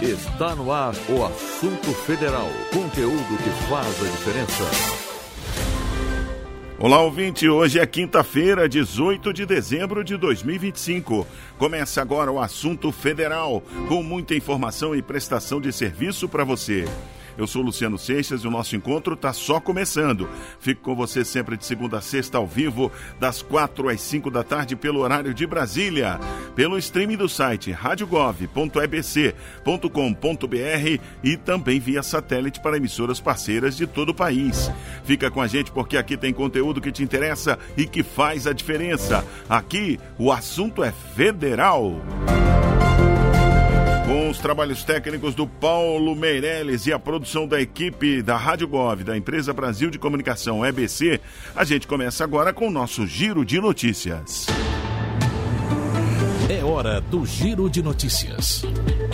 Está no ar o Assunto Federal. Conteúdo que faz a diferença. Olá, ouvinte. Hoje é quinta-feira, 18 de dezembro de 2025. Começa agora o Assunto Federal, com muita informação e prestação de serviço para você. Eu sou Luciano Seixas e o nosso encontro está só começando. Fico com você sempre de segunda a sexta ao vivo, das 4 às 5 da tarde pelo horário de Brasília, pelo streaming do site radiogov.ebc.com.br e também via satélite para emissoras parceiras de todo o país. Fica com a gente porque aqui tem conteúdo que te interessa e que faz a diferença. Aqui o assunto é federal. Com os trabalhos técnicos do Paulo Meirelles e a produção da equipe da Rádio Gov, da Empresa Brasil de Comunicação, EBC, a gente começa agora com o nosso Giro de Notícias. É hora do Giro de Notícias.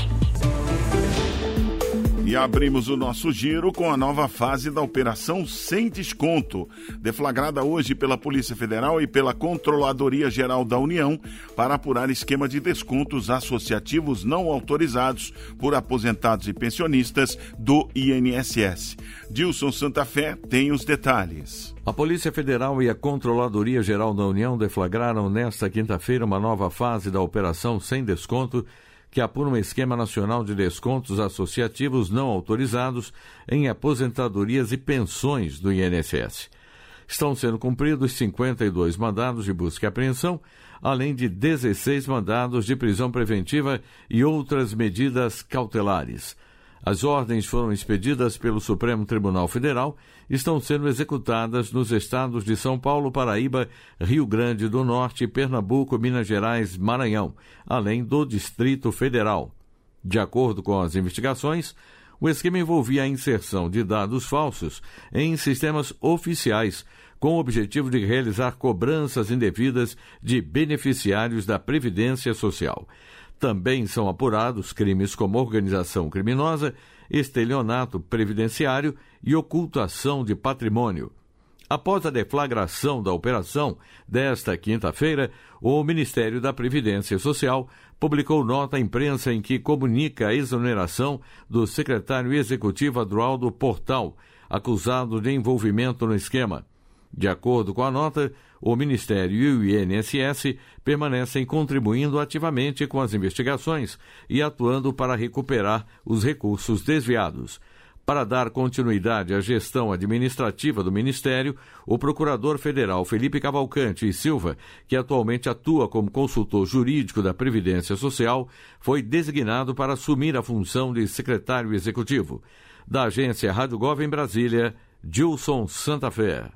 E abrimos o nosso giro com a nova fase da Operação Sem Desconto, deflagrada hoje pela Polícia Federal e pela Controladoria Geral da União para apurar esquema de descontos associativos não autorizados por aposentados e pensionistas do INSS. Dilson Santa Fé tem os detalhes. A Polícia Federal e a Controladoria Geral da União deflagraram nesta quinta-feira uma nova fase da Operação Sem Desconto, que apura um esquema nacional de descontos associativos não autorizados em aposentadorias e pensões do INSS. Estão sendo cumpridos 52 mandados de busca e apreensão, além de 16 mandados de prisão preventiva e outras medidas cautelares. As ordens foram expedidas pelo Supremo Tribunal Federal e estão sendo executadas nos estados de São Paulo, Paraíba, Rio Grande do Norte, Pernambuco, Minas Gerais, Maranhão, além do Distrito Federal. De acordo com as investigações, o esquema envolvia a inserção de dados falsos em sistemas oficiais, com o objetivo de realizar cobranças indevidas de beneficiários da Previdência Social. Também são apurados crimes como organização criminosa, estelionato previdenciário e ocultação de patrimônio. Após a deflagração da operação desta quinta-feira, o Ministério da Previdência Social publicou nota à imprensa em que comunica a exoneração do secretário executivo Adroaldo Portal, acusado de envolvimento no esquema. De acordo com a nota, o Ministério e o INSS permanecem contribuindo ativamente com as investigações e atuando para recuperar os recursos desviados. Para dar continuidade à gestão administrativa do Ministério, o Procurador Federal Felipe Cavalcante e Silva, que atualmente atua como consultor jurídico da Previdência Social, foi designado para assumir a função de secretário executivo. Da agência Rádio Gov em Brasília, Dilson Santa Fé.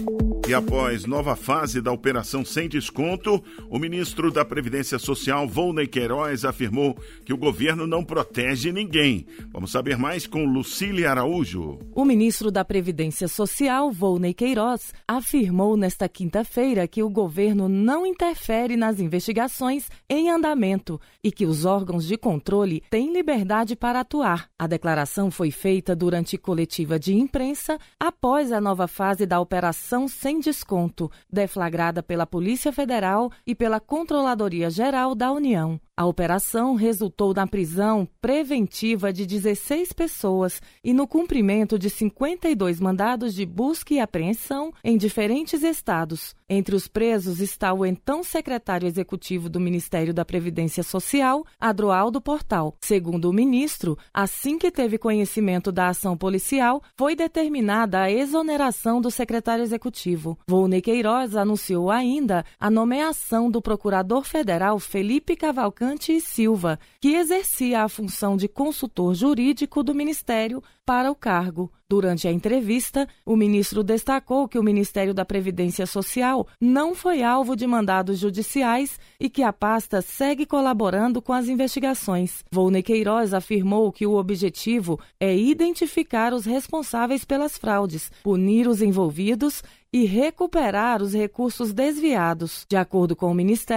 E após nova fase da Operação Sem Desconto, o ministro da Previdência Social, Volney Queiroz, afirmou que o governo não protege ninguém. Vamos saber mais com Lucília Araújo. O ministro da Previdência Social, Volney Queiroz, afirmou nesta quinta-feira que o governo não interfere nas investigações em andamento e que os órgãos de controle têm liberdade para atuar. A declaração foi feita durante coletiva de imprensa após a nova fase da Operação Sem Desconto, deflagrada pela Polícia Federal e pela Controladoria Geral da União. A operação resultou na prisão preventiva de 16 pessoas e no cumprimento de 52 mandados de busca e apreensão em diferentes estados. Entre os presos está o então secretário executivo do Ministério da Previdência Social, Adroaldo Portal. Segundo o ministro, assim que teve conhecimento da ação policial, foi determinada a exoneração do secretário executivo. Volney Queiroz anunciou ainda a nomeação do procurador federal Felipe Cavalcante e Silva, que exercia a função de consultor jurídico do Ministério para o cargo. Durante a entrevista, o ministro destacou que o Ministério da Previdência Social não foi alvo de mandados judiciais e que a pasta segue colaborando com as investigações. Volney Queiroz afirmou que o objetivo é identificar os responsáveis pelas fraudes, punir os envolvidos e recuperar os recursos desviados. De acordo com o Ministério,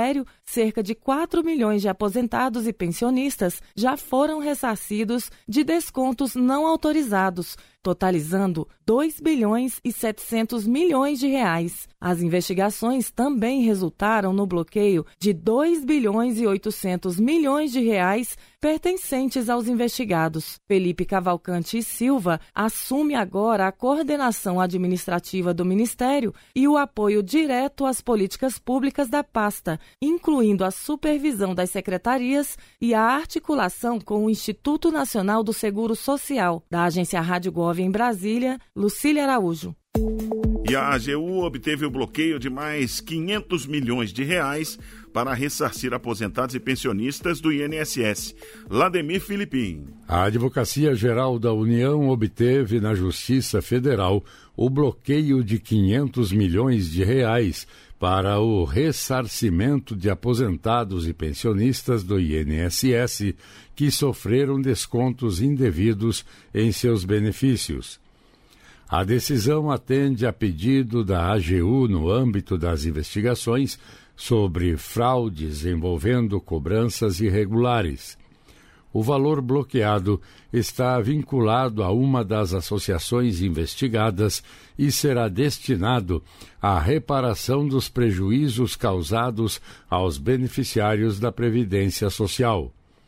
cerca de 4 milhões de aposentados e pensionistas já foram ressarcidos de descontos não autorizados, totalizando 2 bilhões e 700 milhões de reais. As investigações também resultaram no bloqueio de 2 bilhões e 800 milhões de reais pertencentes aos investigados. Felipe Cavalcante e Silva assume agora a coordenação administrativa do Ministério e o apoio direto às políticas públicas da pasta, incluindo a supervisão das secretarias e a articulação com o Instituto Nacional do Seguro Social. Da agência Rádio Gov em Brasília, Lucília Araújo. E a AGU obteve o bloqueio de mais 500 milhões de reais para ressarcir aposentados e pensionistas do INSS. Lademir Filipim. A Advocacia Geral da União obteve na Justiça Federal o bloqueio de 500 milhões de reais para o ressarcimento de aposentados e pensionistas do INSS que sofreram descontos indevidos em seus benefícios. A decisão atende a pedido da AGU no âmbito das investigações sobre fraudes envolvendo cobranças irregulares. O valor bloqueado está vinculado a uma das associações investigadas e será destinado à reparação dos prejuízos causados aos beneficiários da Previdência Social.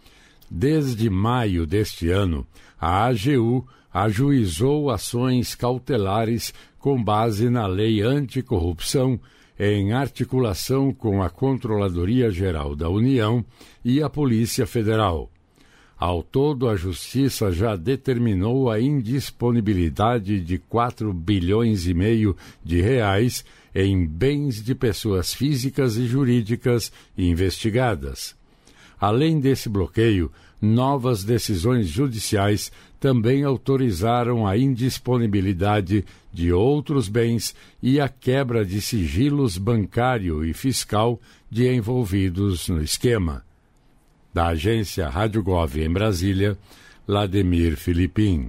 Desde maio deste ano, a AGU ajuizou ações cautelares com base na Lei Anticorrupção, em articulação com a Controladoria Geral da União e a Polícia Federal. Ao todo, a Justiça já determinou a indisponibilidade de 4 bilhões e meio de reais em bens de pessoas físicas e jurídicas investigadas. Além desse bloqueio, novas decisões judiciais também autorizaram a indisponibilidade de outros bens e a quebra de sigilos bancário e fiscal de envolvidos no esquema. Da agência Rádio Gov em Brasília, Lademir Filipim.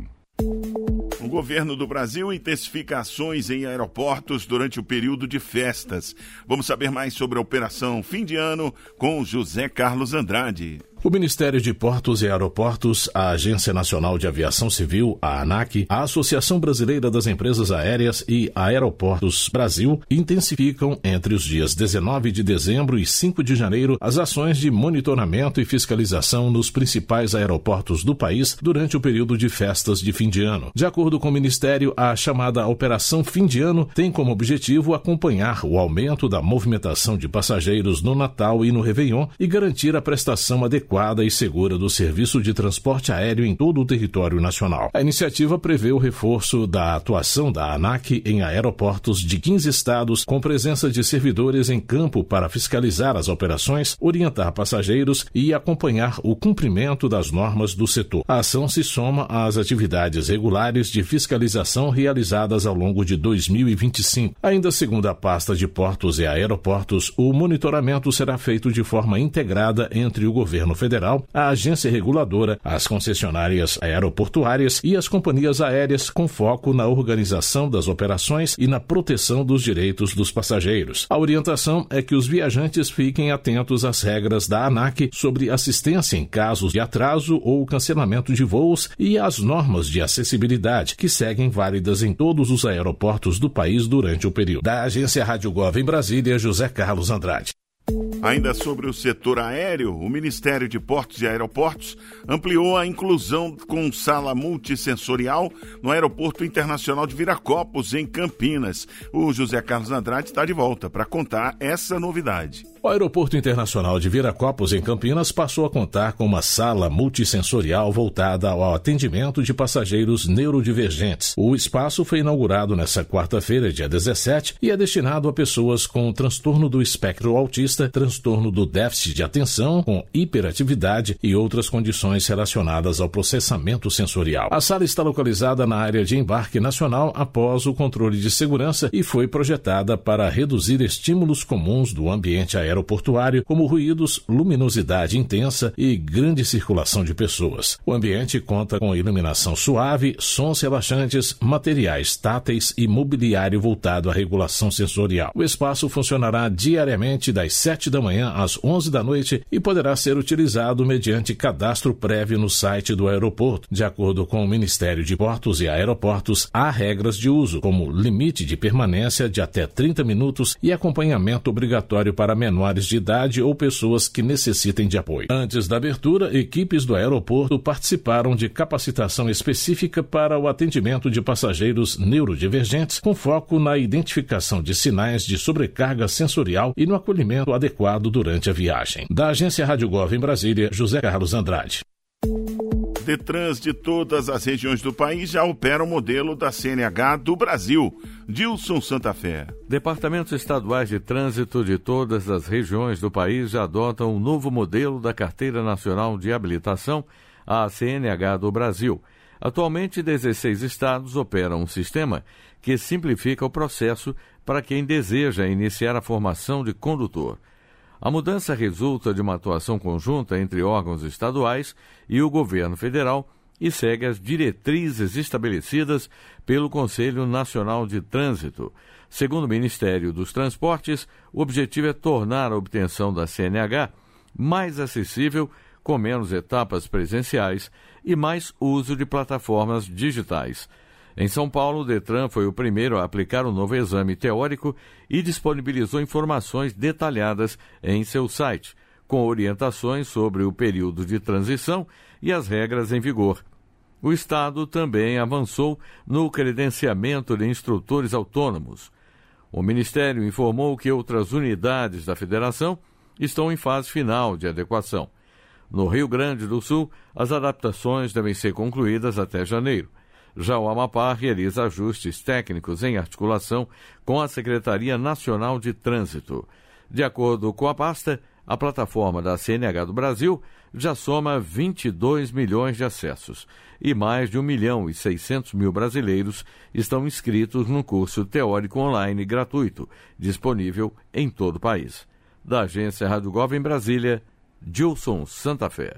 O governo do Brasil intensifica ações em aeroportos durante o período de festas. Vamos saber mais sobre a Operação Fim de Ano com José Carlos Andrade. O Ministério de Portos e Aeroportos, a Agência Nacional de Aviação Civil, a ANAC, a Associação Brasileira das Empresas Aéreas e Aeroportos Brasil intensificam entre os dias 19 de dezembro e 5 de janeiro as ações de monitoramento e fiscalização nos principais aeroportos do país durante o período de festas de fim de ano. De acordo com o Ministério, a chamada Operação Fim de Ano tem como objetivo acompanhar o aumento da movimentação de passageiros no Natal e no Réveillon e garantir a prestação adequada e segura do serviço de transporte aéreo em todo o território nacional. A iniciativa prevê o reforço da atuação da ANAC em aeroportos de 15 estados, com presença de servidores em campo para fiscalizar as operações, orientar passageiros e acompanhar o cumprimento das normas do setor. A ação se soma às atividades regulares de fiscalização realizadas ao longo de 2025. Ainda segundo a pasta de Portos e Aeroportos, o monitoramento será feito de forma integrada entre o governo federal, a agência reguladora, as concessionárias aeroportuárias e as companhias aéreas, com foco na organização das operações e na proteção dos direitos dos passageiros. A orientação é que os viajantes fiquem atentos às regras da ANAC sobre assistência em casos de atraso ou cancelamento de voos e às normas de acessibilidade, que seguem válidas em todos os aeroportos do país durante o período. Da agência Rádio Gov em Brasília, José Carlos Andrade. Ainda sobre o setor aéreo, o Ministério de Portos e Aeroportos ampliou a inclusão com sala multissensorial no Aeroporto Internacional de Viracopos, em Campinas. O José Carlos Andrade está de volta para contar essa novidade. O Aeroporto Internacional de Viracopos, em Campinas, passou a contar com uma sala multissensorial voltada ao atendimento de passageiros neurodivergentes. O espaço foi inaugurado nesta quarta-feira, dia 17, e é destinado a pessoas com transtorno do espectro autista, transtorno do déficit de atenção, com hiperatividade e outras condições relacionadas ao processamento sensorial. A sala está localizada na área de embarque nacional após o controle de segurança e foi projetada para reduzir estímulos comuns do ambiente aeroportuário aeroportuário, como ruídos, luminosidade intensa e grande circulação de pessoas. O ambiente conta com iluminação suave, sons relaxantes, materiais táteis e mobiliário voltado à regulação sensorial. O espaço funcionará diariamente das 7 da manhã às 11 da noite e poderá ser utilizado mediante cadastro prévio no site do aeroporto. De acordo com o Ministério de Portos e Aeroportos, há regras de uso, como limite de permanência de até 30 minutos e acompanhamento obrigatório para menores de idade ou pessoas que necessitem de apoio. Antes da abertura, equipes do aeroporto participaram de capacitação específica para o atendimento de passageiros neurodivergentes, com foco na identificação de sinais de sobrecarga sensorial e no acolhimento adequado durante a viagem. Da agência Rádio Gov em Brasília, José Carlos Andrade. Detrans de todas as regiões do país já opera o modelo da CNH do Brasil. Dilson Santa Fé. Departamentos estaduais de trânsito de todas as regiões do país já adotam um novo modelo da Carteira Nacional de Habilitação, a CNH do Brasil. Atualmente, 16 estados operam um sistema que simplifica o processo para quem deseja iniciar a formação de condutor. A mudança resulta de uma atuação conjunta entre órgãos estaduais e o governo federal e segue as diretrizes estabelecidas pelo Conselho Nacional de Trânsito. Segundo o Ministério dos Transportes, o objetivo é tornar a obtenção da CNH mais acessível, com menos etapas presenciais e mais uso de plataformas digitais. Em São Paulo, o Detran foi o primeiro a aplicar o novo exame teórico e disponibilizou informações detalhadas em seu site, com orientações sobre o período de transição e as regras em vigor. O Estado também avançou no credenciamento de instrutores autônomos. O Ministério informou que outras unidades da Federação estão em fase final de adequação. No Rio Grande do Sul, as adaptações devem ser concluídas até janeiro. Já o Amapá realiza ajustes técnicos em articulação com a Secretaria Nacional de Trânsito. De acordo com a pasta, a plataforma da CNH do Brasil já soma 22 milhões de acessos e mais de 1.600.000 brasileiros estão inscritos no curso teórico online gratuito, disponível em todo o país. Da agência Rádio Gov em Brasília, Dilson Santa Fé.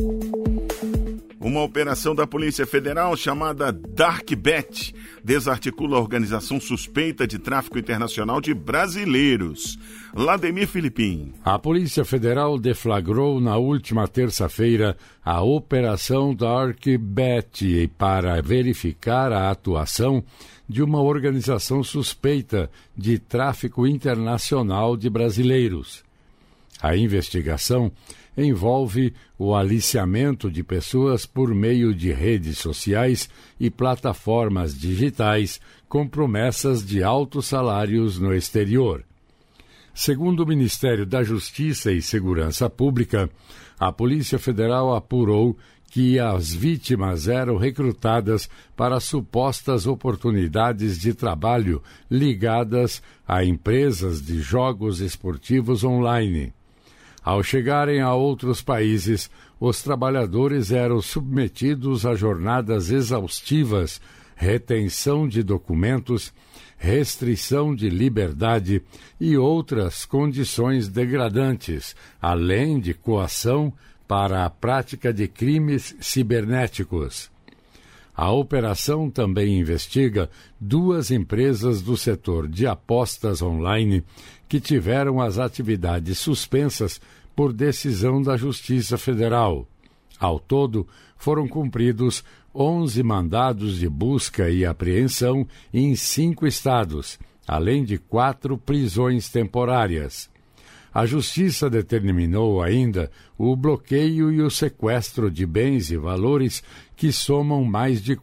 Uma operação da Polícia Federal chamada DarkBet desarticula a organização suspeita de tráfico internacional de brasileiros. Lademir Filipim. A Polícia Federal deflagrou na última terça-feira a Operação DarkBet para verificar a atuação de uma organização suspeita de tráfico internacional de brasileiros. A investigação envolve o aliciamento de pessoas por meio de redes sociais e plataformas digitais com promessas de altos salários no exterior. Segundo o Ministério da Justiça e Segurança Pública, a Polícia Federal apurou que as vítimas eram recrutadas para supostas oportunidades de trabalho ligadas a empresas de jogos esportivos online. Ao chegarem a outros países, os trabalhadores eram submetidos a jornadas exaustivas, retenção de documentos, restrição de liberdade e outras condições degradantes, além de coação para a prática de crimes cibernéticos. A operação também investiga 2 empresas do setor de apostas online que tiveram as atividades suspensas por decisão da Justiça Federal. Ao todo, foram cumpridos 11 mandados de busca e apreensão em 5 estados, além de 4 prisões temporárias. A Justiça determinou ainda o bloqueio e o sequestro de bens e valores que somam mais de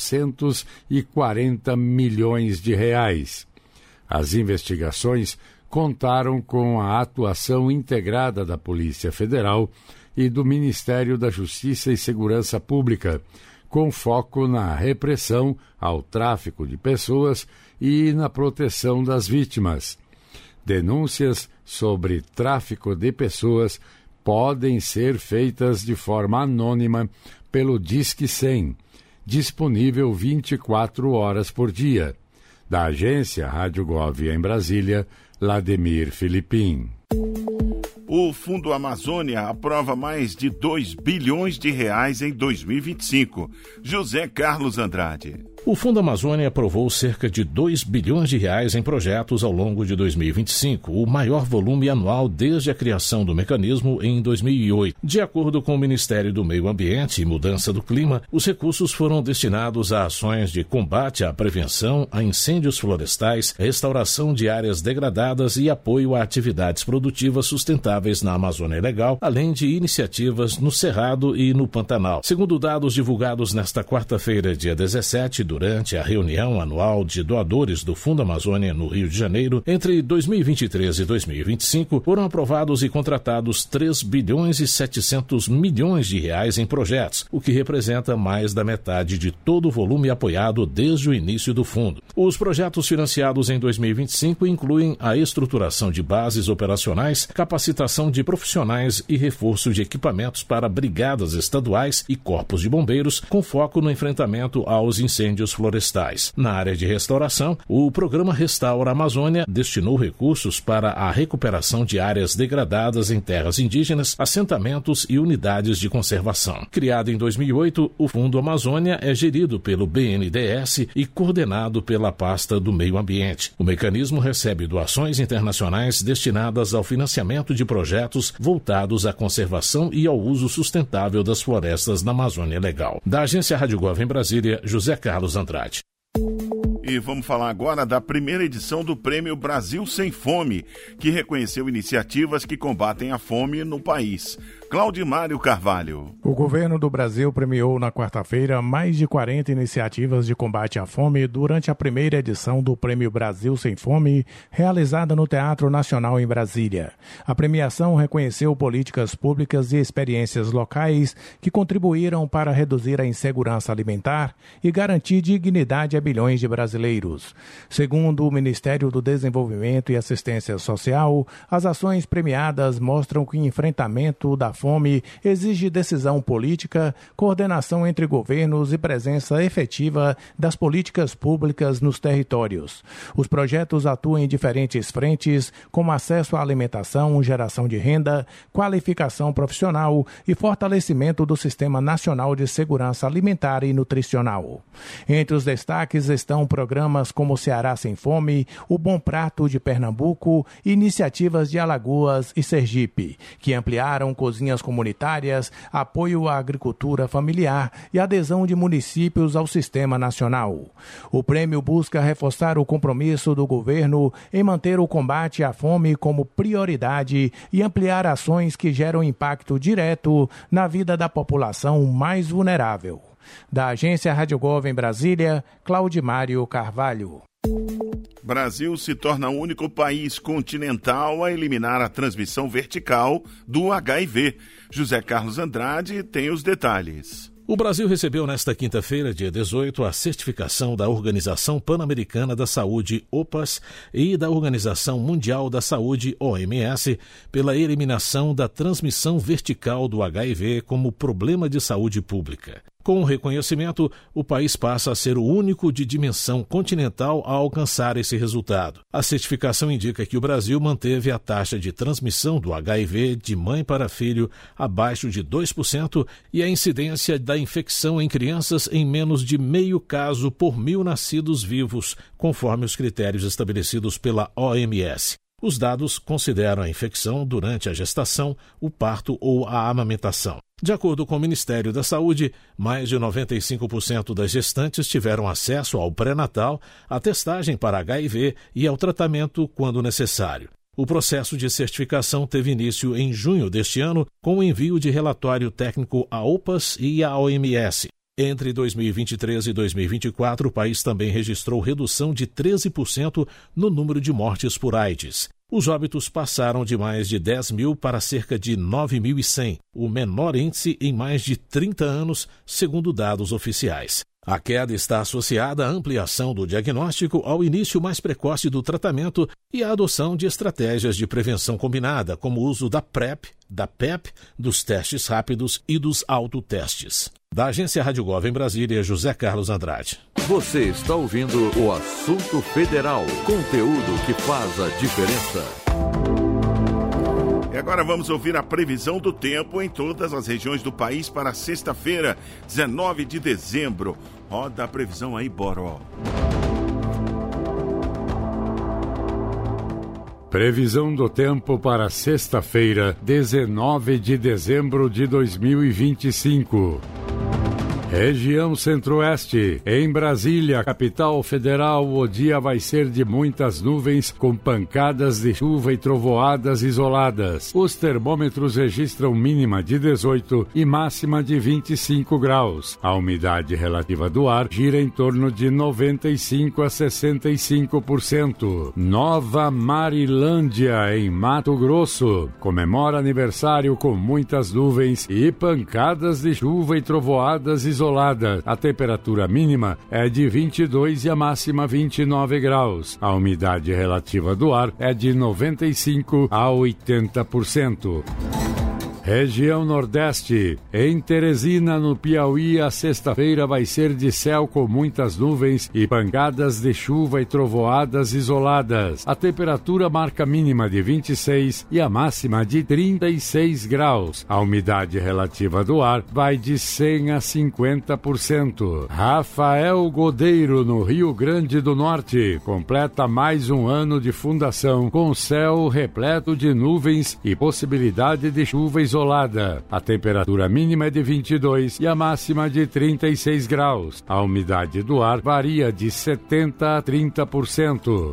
440 milhões de reais. As investigações contaram com a atuação integrada da Polícia Federal e do Ministério da Justiça e Segurança Pública, com foco na repressão ao tráfico de pessoas e na proteção das vítimas. Denúncias sobre tráfico de pessoas podem ser feitas de forma anônima pelo Disque 100, disponível 24 horas por dia. Da agência Rádio Gov em Brasília, Lademir Filipim. O Fundo Amazônia aprova mais de 2 bilhões de reais em 2025. José Carlos Andrade. O Fundo Amazônia aprovou cerca de 2 bilhões de reais em projetos ao longo de 2025, o maior volume anual desde a criação do mecanismo em 2008. De acordo com o Ministério do Meio Ambiente e Mudança do Clima, os recursos foram destinados a ações de combate à prevenção a incêndios florestais, restauração de áreas degradadas e apoio a atividades produtivas sustentáveis na Amazônia Legal, além de iniciativas no Cerrado e no Pantanal. Segundo dados divulgados nesta quarta-feira, dia 17, durante a reunião anual de doadores do Fundo Amazônia no Rio de Janeiro, entre 2023 e 2025, foram aprovados e contratados 3 bilhões e 700 milhões de reais em projetos, o que representa mais da metade de todo o volume apoiado desde o início do fundo. Os projetos financiados em 2025 incluem a estruturação de bases operacionais, capacitação de profissionais e reforço de equipamentos para brigadas estaduais e corpos de bombeiros, com foco no enfrentamento aos incêndios florestais. Na área de restauração, o programa Restaura Amazônia destinou recursos para a recuperação de áreas degradadas em terras indígenas, assentamentos e unidades de conservação. Criado em 2008, o Fundo Amazônia é gerido pelo BNDES e coordenado pela pasta do Meio Ambiente. O mecanismo recebe doações internacionais destinadas ao financiamento de projetos voltados à conservação e ao uso sustentável das florestas na Amazônia Legal. Da Agência Rádio Gov em Brasília, José Carlos Andrade. E vamos falar agora da primeira edição do Prêmio Brasil Sem Fome, que reconheceu iniciativas que combatem a fome no país. Claudimário Carvalho. O governo do Brasil premiou na quarta-feira mais de 40 iniciativas de combate à fome durante a primeira edição do Prêmio Brasil Sem Fome, realizada no Teatro Nacional em Brasília. A premiação reconheceu políticas públicas e experiências locais que contribuíram para reduzir a insegurança alimentar e garantir dignidade a bilhões de brasileiros. Segundo o Ministério do Desenvolvimento e Assistência Social, as ações premiadas mostram que o enfrentamento da fome exige decisão política, coordenação entre governos e presença efetiva das políticas públicas nos territórios. Os projetos atuam em diferentes frentes, como acesso à alimentação, geração de renda, qualificação profissional e fortalecimento do Sistema Nacional de Segurança Alimentar e Nutricional. Entre os destaques estão programas como Ceará Sem Fome, o Bom Prato de Pernambuco e iniciativas de Alagoas e Sergipe, que ampliaram cozinhas comunitárias, apoio à agricultura familiar e adesão de municípios ao Sistema Nacional. O prêmio busca reforçar o compromisso do governo em manter o combate à fome como prioridade e ampliar ações que geram impacto direto na vida da população mais vulnerável. Da Agência Rádio Gov em Brasília, Claudimário Carvalho. Brasil se torna o único país continental a eliminar a transmissão vertical do HIV. José Carlos Andrade tem os detalhes. O Brasil recebeu nesta quinta-feira, dia 18, a certificação da Organização Pan-Americana da Saúde, OPAS, e da Organização Mundial da Saúde, OMS, pela eliminação da transmissão vertical do HIV como problema de saúde pública. Com o reconhecimento, o país passa a ser o único de dimensão continental a alcançar esse resultado. A certificação indica que o Brasil manteve a taxa de transmissão do HIV de mãe para filho abaixo de 2% e a incidência da infecção em crianças em menos de meio caso por 1.000 nascidos vivos, conforme os critérios estabelecidos pela OMS. Os dados consideram a infecção durante a gestação, o parto ou a amamentação. De acordo com o Ministério da Saúde, mais de 95% das gestantes tiveram acesso ao pré-natal, à testagem para HIV e ao tratamento quando necessário. O processo de certificação teve início em junho deste ano, com o envio de relatório técnico à OPAS e à OMS. Entre 2023 e 2024, o país também registrou redução de 13% no número de mortes por AIDS. Os óbitos passaram de mais de 10 mil para cerca de 9.100, o menor índice em mais de 30 anos, segundo dados oficiais. A queda está associada à ampliação do diagnóstico, ao início mais precoce do tratamento e à adoção de estratégias de prevenção combinada, como o uso da PrEP, da PEP, dos testes rápidos e dos autotestes. Da Agência Rádio Gov em Brasília, José Carlos Andrade. Você está ouvindo o Assunto Federal, conteúdo que faz a diferença. E agora vamos ouvir a previsão do tempo em todas as regiões do país para sexta-feira, 19 de dezembro. Roda a previsão aí, Boró. Previsão do tempo para sexta-feira, 19 de dezembro de 2025. Região Centro-Oeste. Em Brasília, capital federal, o dia vai ser de muitas nuvens com pancadas de chuva e trovoadas isoladas. Os termômetros registram mínima de 18 e máxima de 25 graus. A umidade relativa do ar gira em torno de 95 a 65%. Nova Marilândia, em Mato Grosso, comemora aniversário com muitas nuvens e pancadas de chuva e trovoadas isoladas. A temperatura mínima é de 22 e a máxima 29 graus. A umidade relativa do ar é de 95 a 80%. Região Nordeste. Em Teresina, no Piauí, a sexta-feira vai ser de céu com muitas nuvens e pancadas de chuva e trovoadas isoladas. A temperatura marca mínima de 26 e a máxima de 36 graus. A umidade relativa do ar vai de 100 a 50%. Rafael Godeiro, no Rio Grande do Norte, completa mais um ano de fundação com céu repleto de nuvens e possibilidade de chuva isolada. A temperatura mínima é de 22 e a máxima de 36 graus. A umidade do ar varia de 70 a 30%.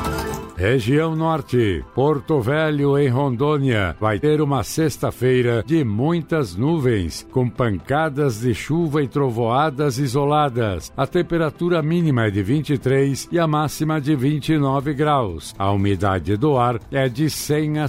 Região Norte. Porto Velho, em Rondônia, vai ter uma sexta-feira de muitas nuvens, com pancadas de chuva e trovoadas isoladas. A temperatura mínima é de 23 e a máxima de 29 graus. A umidade do ar é de 100 a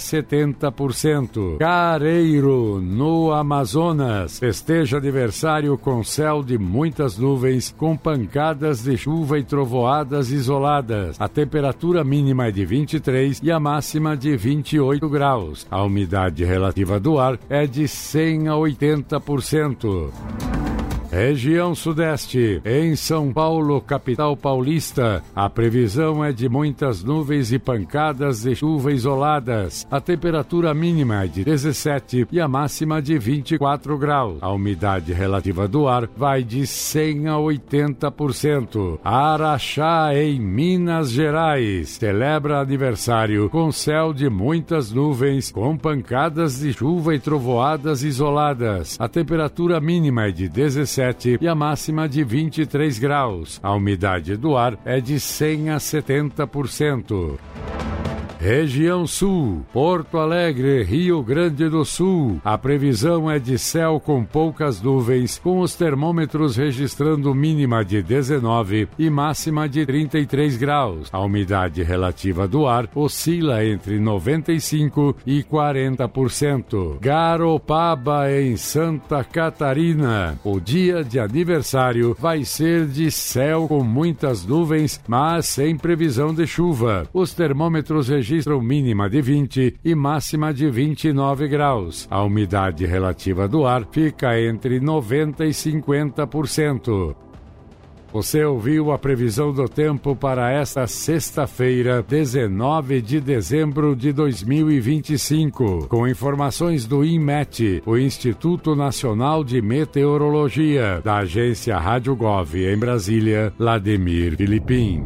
70%. Careiro, no Amazonas, festeja aniversário com céu de muitas nuvens, com pancadas de chuva e trovoadas isoladas. A temperatura mínima é de 23 e a máxima de 28 graus. A umidade relativa do ar é de 100 a 80%. Região Sudeste. Em São Paulo, capital paulista, a previsão é de muitas nuvens e pancadas de chuva isoladas. A temperatura mínima é de 17 e a máxima de 24 graus. A umidade relativa do ar vai de 100 a 80%. Araxá, em Minas Gerais, celebra aniversário com céu de muitas nuvens, com pancadas de chuva e trovoadas isoladas. A temperatura mínima é de 17 e a máxima de 23 graus. A umidade do ar é de 100 a 70%. Região Sul. Porto Alegre, Rio Grande do Sul. A previsão é de céu com poucas nuvens, com os termômetros registrando mínima de 19 e máxima de 33 graus. A umidade relativa do ar oscila entre 95 e 40%. Garopaba, em Santa Catarina. O dia de aniversário vai ser de céu com muitas nuvens, mas sem previsão de chuva. Os termômetros registram mínima de 20 e máxima de 29 graus. A umidade relativa do ar fica entre 90 e 50%. Você ouviu a previsão do tempo para esta sexta-feira, 19 de dezembro de 2025, com informações do INMET, o Instituto Nacional de Meteorologia, da agência Rádio Gov, em Brasília, Lademir Filipim.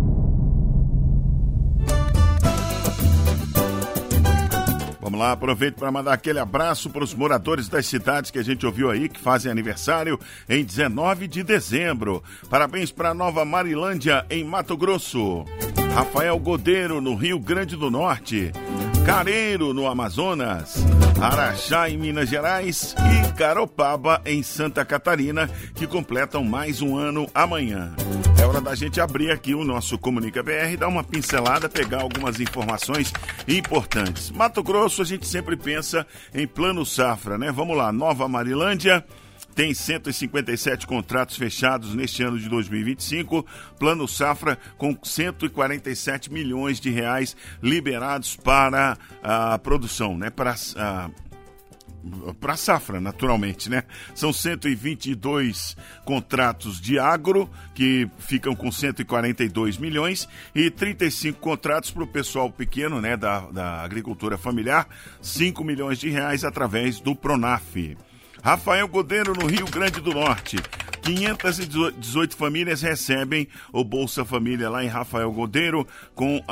Vamos lá, aproveito para mandar aquele abraço para os moradores das cidades que a gente ouviu aí, que fazem aniversário em 19 de dezembro. Parabéns para Nova Marilândia, em Mato Grosso. Rafael Godeiro, no Rio Grande do Norte. Careiro, no Amazonas. Araxá, em Minas Gerais. E Garopaba, em Santa Catarina, que completam mais um ano amanhã. É hora da gente abrir aqui o nosso Comunica BR, dar uma pincelada, pegar algumas informações importantes. Mato Grosso, a gente sempre pensa em plano safra, né? Vamos lá, Nova Marilândia tem 157 contratos fechados neste ano de 2025, plano safra com 147 milhões de reais liberados para a produção, né? Para para a safra, naturalmente, né? São 122 contratos de agro, que ficam com 142 milhões, e 35 contratos para o pessoal pequeno, né, da agricultura familiar, 5 milhões de reais através do Pronaf. Rafael Godeiro, no Rio Grande do Norte. 518 famílias recebem o Bolsa Família lá em Rafael Godeiro, com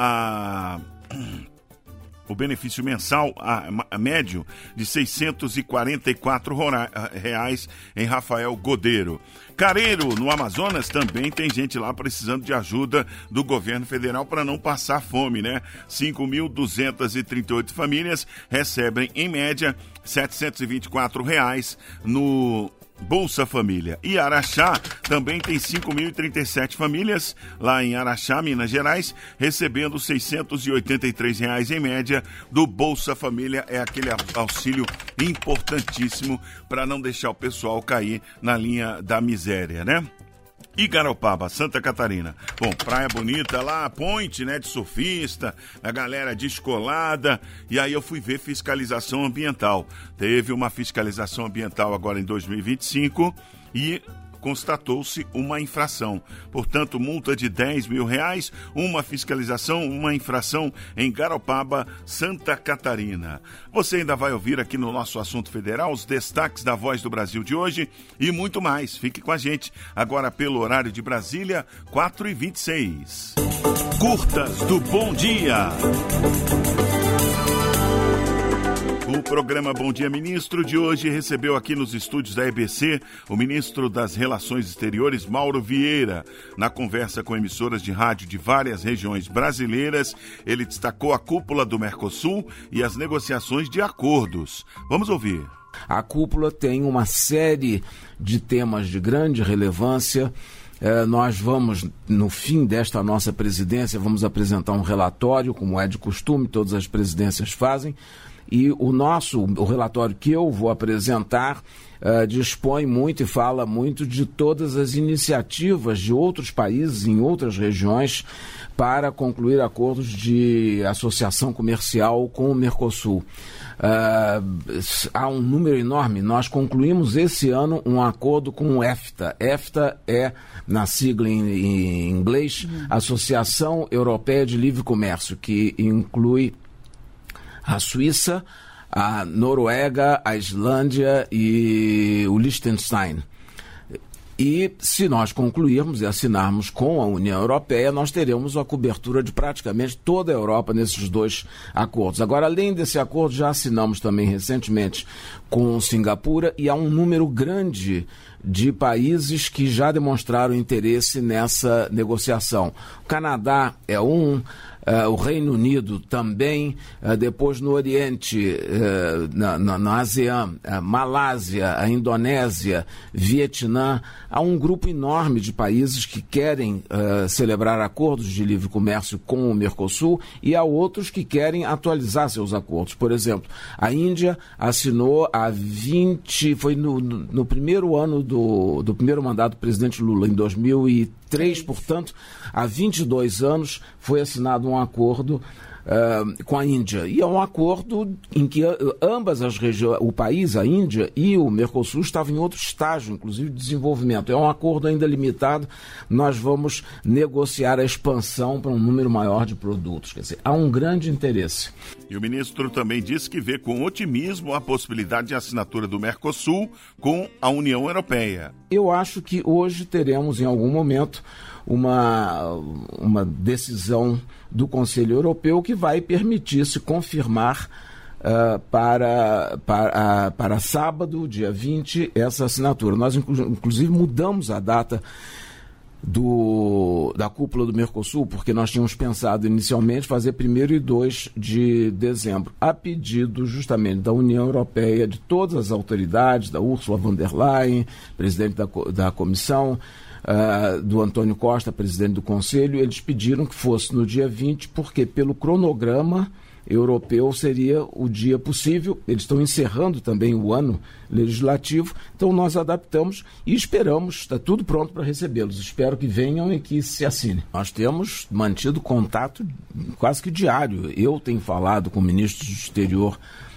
o benefício mensal a médio de R$ 644 em Rafael Godeiro. Careiro, no Amazonas, também tem gente lá precisando de ajuda do governo federal para não passar fome, né? 5.238 famílias recebem, em média, R$ 724 no Bolsa Família. E Araxá também tem 5.037 famílias, lá em Araxá, Minas Gerais, recebendo R$ 683 em média do Bolsa Família. É aquele auxílio importantíssimo para não deixar o pessoal cair na linha da miséria, né? E Garopaba, Santa Catarina. Bom, praia bonita lá, ponte, né, de surfista, a galera descolada. E aí eu fui ver fiscalização ambiental. Teve uma fiscalização ambiental agora em 2025 e constatou-se uma infração. Portanto, multa de R$10 mil, uma fiscalização, uma infração em Garopaba, Santa Catarina. Você ainda vai ouvir aqui no nosso Assunto Federal os destaques da Voz do Brasil de hoje e muito mais. Fique com a gente agora pelo horário de Brasília, 4h26. Curtas do Bom Dia. O programa Bom Dia Ministro de hoje recebeu aqui nos estúdios da EBC o ministro das Relações Exteriores, Mauro Vieira. Na conversa com emissoras de rádio de várias regiões brasileiras, ele destacou a cúpula do Mercosul e as negociações de acordos. Vamos ouvir. A cúpula tem uma série de temas de grande relevância. Nós vamos, no fim desta nossa presidência, vamos apresentar um relatório, como é de costume, todas as presidências fazem. E o relatório que eu vou apresentar dispõe muito e fala muito de todas as iniciativas de outros países em outras regiões para concluir acordos de associação comercial com o Mercosul. Há um número enorme. Nós concluímos esse ano um acordo com o EFTA. EFTA é, na sigla em inglês, Associação Europeia de Livre Comércio, que inclui a Suíça, a Noruega, a Islândia e o Liechtenstein. E se nós concluirmos e assinarmos com a União Europeia, nós teremos a cobertura de praticamente toda a Europa nesses dois acordos. Agora, além desse acordo, já assinamos também recentemente com Singapura e há um número grande de países que já demonstraram interesse nessa negociação. O Canadá é um, o Reino Unido também, depois no Oriente, na ASEAN, Malásia, a Indonésia, Vietnã. Há um grupo enorme de países que querem celebrar acordos de livre comércio com o Mercosul e há outros que querem atualizar seus acordos. Por exemplo, a Índia assinou foi no primeiro ano do primeiro mandato do presidente Lula, em 2003, portanto, há 22 anos foi assinado um acordo com a Índia. E é um acordo em que ambas as regiões, o país, a Índia e o Mercosul, estavam em outro estágio, inclusive de desenvolvimento. É um acordo ainda limitado. Nós vamos negociar a expansão para um número maior de produtos. Quer dizer, há um grande interesse. E o ministro também disse que vê com otimismo a possibilidade de assinatura do Mercosul com a União Europeia. Eu acho que hoje teremos, em algum momento, uma decisão do Conselho Europeu que vai permitir se confirmar para sábado, dia 20, essa assinatura. Nós, inclusive, mudamos a data da cúpula do Mercosul, porque nós tínhamos pensado inicialmente fazer 1º e 2 de dezembro, a pedido justamente da União Europeia, de todas as autoridades, da Ursula von der Leyen, presidente da Comissão, do Antônio Costa, presidente do Conselho. Eles pediram que fosse no dia 20, porque pelo cronograma europeu seria o dia possível. Eles estão encerrando também o ano legislativo, então nós adaptamos e esperamos, está tudo pronto para recebê-los. Espero que venham e que se assinem. Nós temos mantido contato quase que diário. Eu tenho falado com ministros do exterior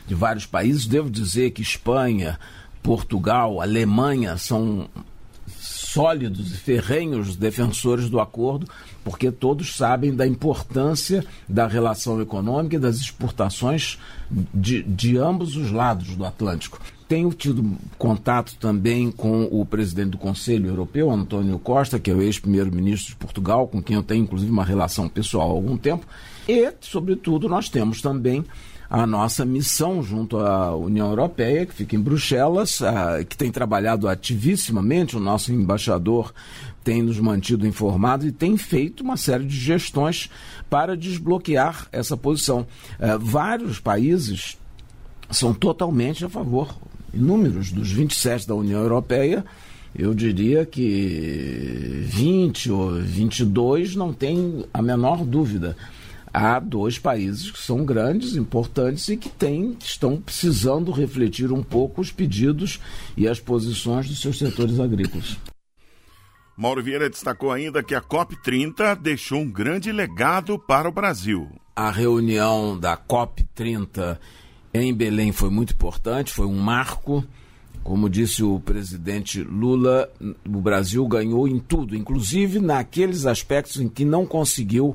de vários países. Devo dizer que Espanha, Portugal, Alemanha são sólidos e ferrenhos defensores do acordo, porque todos sabem da importância da relação econômica e das exportações de ambos os lados do Atlântico. Tenho tido contato também com o presidente do Conselho Europeu, Antônio Costa, que é o ex-primeiro-ministro de Portugal, com quem eu tenho inclusive uma relação pessoal há algum tempo, e, sobretudo, nós temos também a nossa missão junto à União Europeia, que fica em Bruxelas, que tem trabalhado ativissimamente. O nosso embaixador tem nos mantido informados e tem feito uma série de gestões para desbloquear essa posição. Vários países são totalmente a favor. Inúmeros dos 27 da União Europeia, eu diria que 20 ou 22 não tem a menor dúvida. Há 2 países que são grandes, importantes e que estão precisando refletir um pouco os pedidos e as posições dos seus setores agrícolas. Mauro Vieira destacou ainda que a COP30 deixou um grande legado para o Brasil. A reunião da COP30 em Belém foi muito importante, foi um marco. Como disse o presidente Lula, o Brasil ganhou em tudo, inclusive naqueles aspectos em que não conseguiu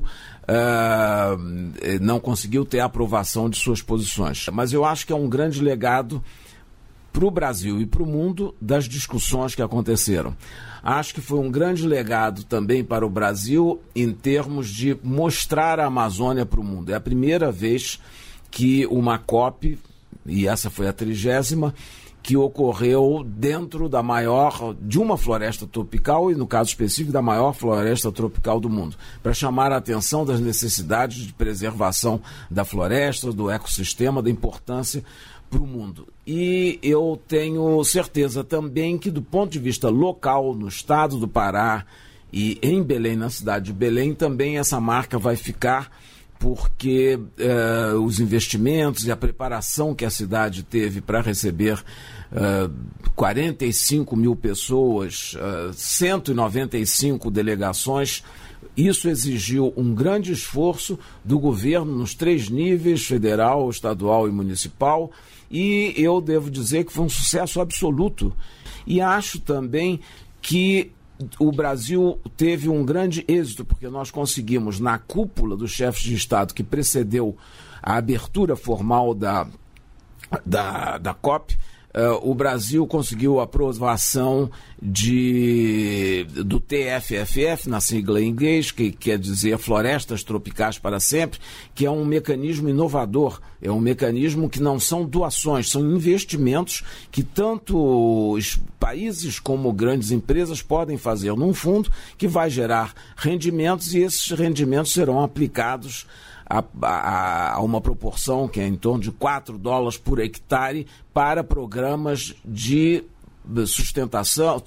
ter a aprovação de suas posições. Mas eu acho que é um grande legado para o Brasil e para o mundo das discussões que aconteceram. Acho que foi um grande legado também para o Brasil em termos de mostrar a Amazônia para o mundo. É a primeira vez que uma COP, e essa foi a 30ª, que ocorreu dentro de uma floresta tropical, e no caso específico da maior floresta tropical do mundo, para chamar a atenção das necessidades de preservação da floresta, do ecossistema, da importância para o mundo. E eu tenho certeza também que, do ponto de vista local, no estado do Pará e em Belém, na cidade de Belém, também essa marca vai ficar, porque os investimentos e a preparação que a cidade teve para receber 45 mil pessoas, 195 delegações, isso exigiu um grande esforço do governo nos 3 níveis, federal, estadual e municipal, e eu devo dizer que foi um sucesso absoluto. E acho também que o Brasil teve um grande êxito, porque nós conseguimos, na cúpula dos chefes de Estado que precedeu a abertura formal da COP, o Brasil conseguiu a aprovação do TFFF, na sigla em inglês, que quer dizer Florestas Tropicais para Sempre, que é um mecanismo inovador, é um mecanismo que não são doações, são investimentos que tanto os países como grandes empresas podem fazer num fundo que vai gerar rendimentos, e esses rendimentos serão aplicados a uma proporção que é em torno de $4 por hectare para programas de sustentação,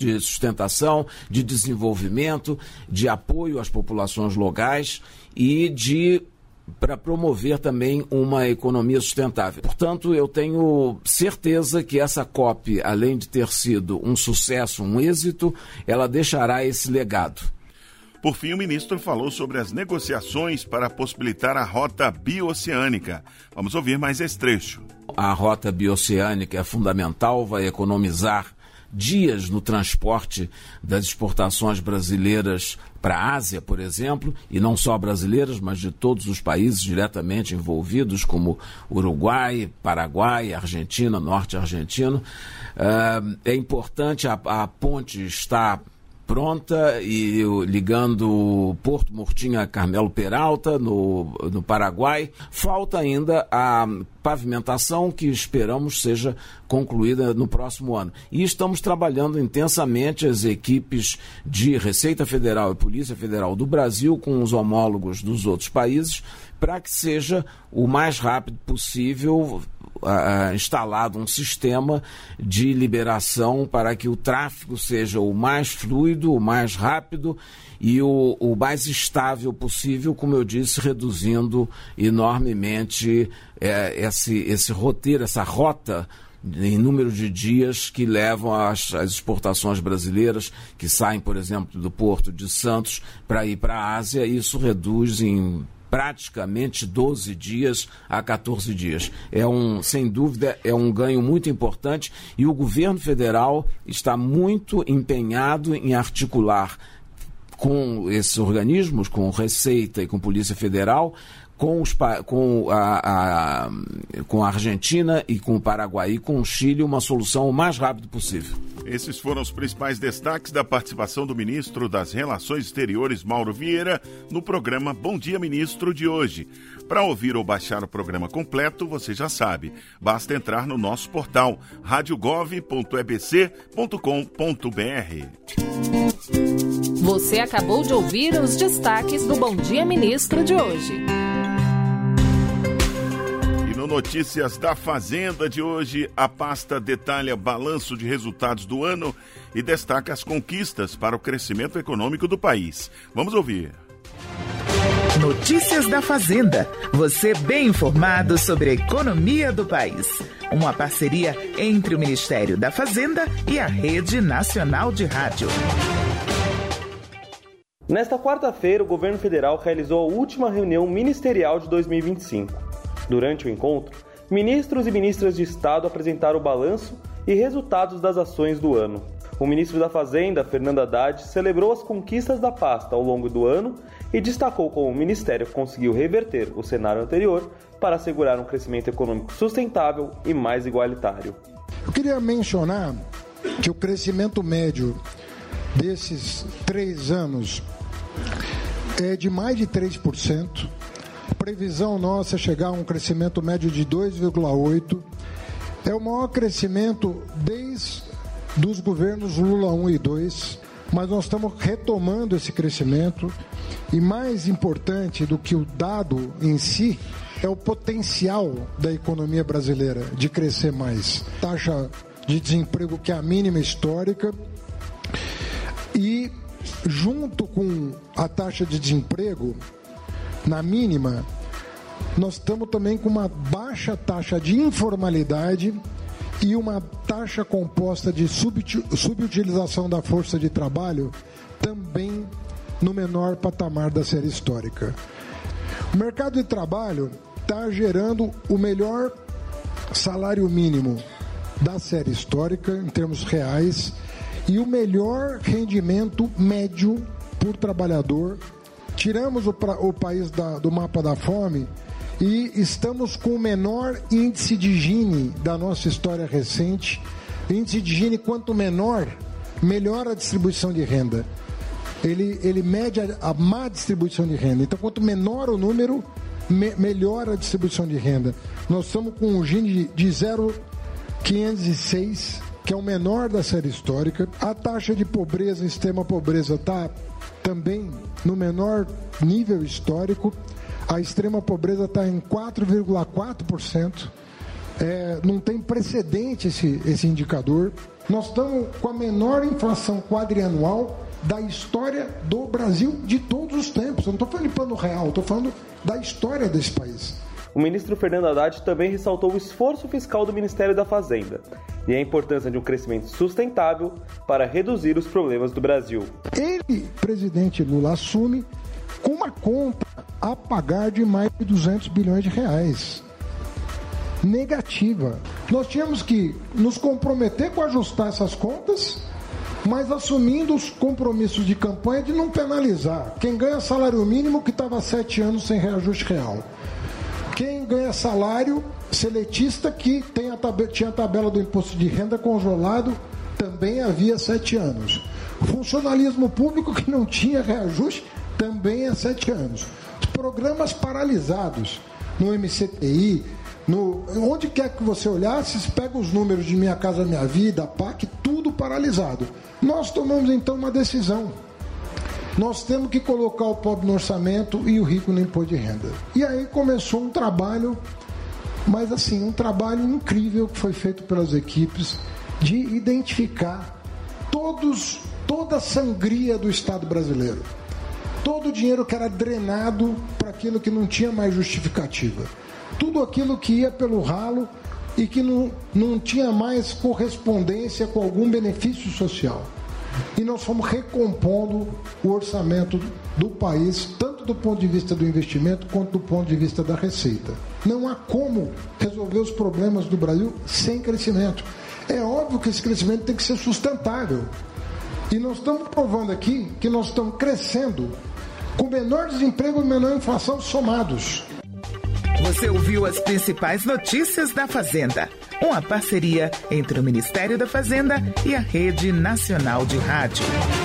de desenvolvimento, de apoio às populações locais e para promover também uma economia sustentável. Portanto, eu tenho certeza que essa COP, além de ter sido um sucesso, um êxito, ela deixará esse legado. Por fim, o ministro falou sobre as negociações para possibilitar a rota bioceânica. Vamos ouvir mais esse trecho. A rota bioceânica é fundamental, vai economizar dias no transporte das exportações brasileiras para a Ásia, por exemplo, e não só brasileiras, mas de todos os países diretamente envolvidos, como Uruguai, Paraguai, Argentina, Norte Argentino. É importante, a ponte está pronta e ligando Porto Murtinho a Carmelo Peralta, no Paraguai. Falta ainda a pavimentação, que esperamos seja concluída no próximo ano. E estamos trabalhando intensamente as equipes de Receita Federal e Polícia Federal do Brasil com os homólogos dos outros países para que seja o mais rápido possível instalado um sistema de liberação para que o tráfego seja o mais fluido, o mais rápido e o mais estável possível, como eu disse, reduzindo enormemente esse roteiro, essa rota em número de dias que levam as exportações brasileiras que saem, por exemplo, do Porto de Santos para ir para a Ásia. Isso reduz em praticamente 12 dias a 14 dias. Sem dúvida, é um ganho muito importante e o governo federal está muito empenhado em articular com esses organismos, com Receita e com Polícia Federal, com a Argentina e com o Paraguai e com o Chile, uma solução o mais rápido possível. Esses foram os principais destaques da participação do ministro das Relações Exteriores, Mauro Vieira, no programa Bom Dia Ministro de hoje. Para ouvir ou baixar o programa completo, você já sabe, basta entrar no nosso portal radiogov.ebc.com.br. Você acabou de ouvir os destaques do Bom Dia Ministro de hoje. No Notícias da Fazenda de hoje, a pasta detalha balanço de resultados do ano e destaca as conquistas para o crescimento econômico do país. Vamos ouvir. Notícias da Fazenda. Você bem informado sobre a economia do país. Uma parceria entre o Ministério da Fazenda e a Rede Nacional de Rádio. Nesta quarta-feira, o governo federal realizou a última reunião ministerial de 2025. Durante o encontro, ministros e ministras de Estado apresentaram o balanço e resultados das ações do ano. O ministro da Fazenda, Fernando Haddad, celebrou as conquistas da pasta ao longo do ano e destacou como o Ministério conseguiu reverter o cenário anterior para assegurar um crescimento econômico sustentável e mais igualitário. Eu queria mencionar que o crescimento médio desses 3 anos é de mais de 3%. A previsão nossa é chegar a um crescimento médio de 2,8%. É o maior crescimento desde os governos Lula 1 e 2, mas nós estamos retomando esse crescimento e mais importante do que o dado em si é o potencial da economia brasileira de crescer mais. Taxa de desemprego que é a mínima histórica e junto com a taxa de desemprego na mínima, nós estamos também com uma baixa taxa de informalidade e uma taxa composta de subutilização da força de trabalho também no menor patamar da série histórica. O mercado de trabalho está gerando o melhor salário mínimo da série histórica em termos reais e o melhor rendimento médio por trabalhador. Tiramos o país do mapa da fome e estamos com o menor índice de Gini da nossa história recente. O índice de Gini, quanto menor, melhor a distribuição de renda. Ele mede a má distribuição de renda. Então, quanto menor o número, melhor a distribuição de renda. Nós estamos com um Gini de 0,506, que é o menor da série histórica. A taxa de pobreza, extrema pobreza, está também no menor nível histórico. A extrema pobreza está em 4,4%. Não tem precedente esse indicador. Nós estamos com a menor inflação quadrianual da história do Brasil de todos os tempos. Eu não estou falando de plano real, estou falando da história desse país. O ministro Fernando Haddad também ressaltou o esforço fiscal do Ministério da Fazenda e a importância de um crescimento sustentável para reduzir os problemas do Brasil. Ele, presidente Lula, assume com uma conta a pagar de mais de 200 bilhões de reais. Negativa. Nós tínhamos que nos comprometer com ajustar essas contas, mas assumindo os compromissos de campanha de não penalizar quem ganha salário mínimo que estava há 7 anos sem reajuste real. Quem ganha salário seletista que tinha a tabela do imposto de renda congelado também havia 7 anos. O funcionalismo público que não tinha reajuste também há 7 anos. Os programas paralisados no MCTI, onde quer que você olhasse, você pega os números de Minha Casa Minha Vida, a PAC, tudo paralisado. Nós tomamos então uma decisão. Nós temos que colocar o pobre no orçamento e o rico no imposto de renda. E aí começou um trabalho, mas assim, um trabalho incrível que foi feito pelas equipes de identificar toda a sangria do Estado brasileiro. Todo o dinheiro que era drenado para aquilo que não tinha mais justificativa. Tudo aquilo que ia pelo ralo e que não tinha mais correspondência com algum benefício social. e nós fomos recompondo o orçamento do país, tanto do ponto de vista do investimento quanto do ponto de vista da receita. Não há como resolver os problemas do Brasil sem crescimento. É óbvio que esse crescimento tem que ser sustentável. E nós estamos provando aqui que nós estamos crescendo com menor desemprego e menor inflação somados. Você ouviu as principais notícias da Fazenda. Uma parceria entre o Ministério da Fazenda e a Rede Nacional de Rádio.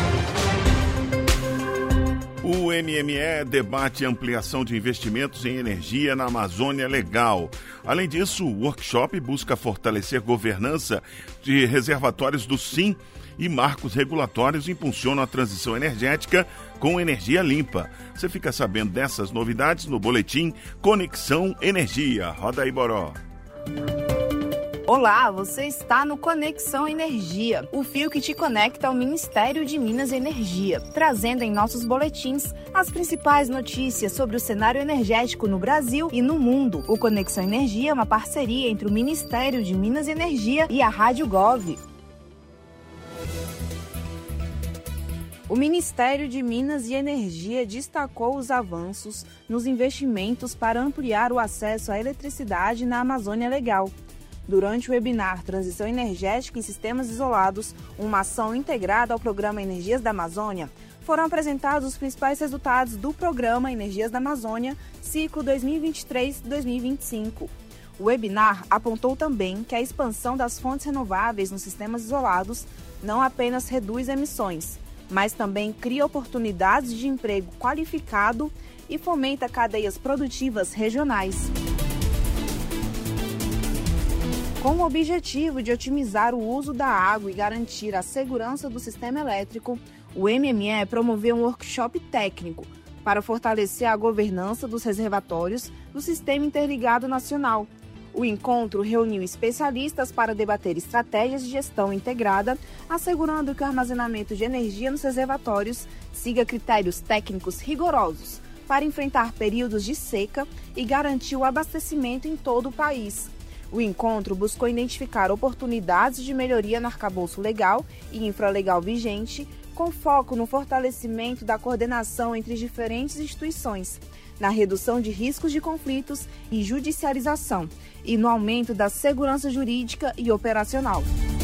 O MME debate ampliação de investimentos em energia na Amazônia Legal. Além disso, o workshop busca fortalecer governança de reservatórios do SIM e marcos regulatórios impulsionam a transição energética com energia limpa. Você fica sabendo dessas novidades no boletim Conexão Energia. Roda aí, Boró. Olá, você está no Conexão Energia, o fio que te conecta ao Ministério de Minas e Energia, trazendo em nossos boletins as principais notícias sobre o cenário energético no Brasil e no mundo. O Conexão Energia é uma parceria entre o Ministério de Minas e Energia e a Rádio Gov. O Ministério de Minas e Energia destacou os avanços nos investimentos para ampliar o acesso à eletricidade na Amazônia Legal. Durante o webinar Transição Energética em Sistemas Isolados, uma ação integrada ao Programa Energias da Amazônia, foram apresentados os principais resultados do Programa Energias da Amazônia, ciclo 2023-2025. O webinar apontou também que a expansão das fontes renováveis nos sistemas isolados não apenas reduz emissões, mas também cria oportunidades de emprego qualificado e fomenta cadeias produtivas regionais. Com o objetivo de otimizar o uso da água e garantir a segurança do sistema elétrico, o MME promoveu um workshop técnico para fortalecer a governança dos reservatórios do Sistema Interligado Nacional. O encontro reuniu especialistas para debater estratégias de gestão integrada, assegurando que o armazenamento de energia nos reservatórios siga critérios técnicos rigorosos para enfrentar períodos de seca e garantir o abastecimento em todo o país. O encontro buscou identificar oportunidades de melhoria no arcabouço legal e infralegal vigente, com foco no fortalecimento da coordenação entre diferentes instituições, na redução de riscos de conflitos e judicialização, e no aumento da segurança jurídica e operacional.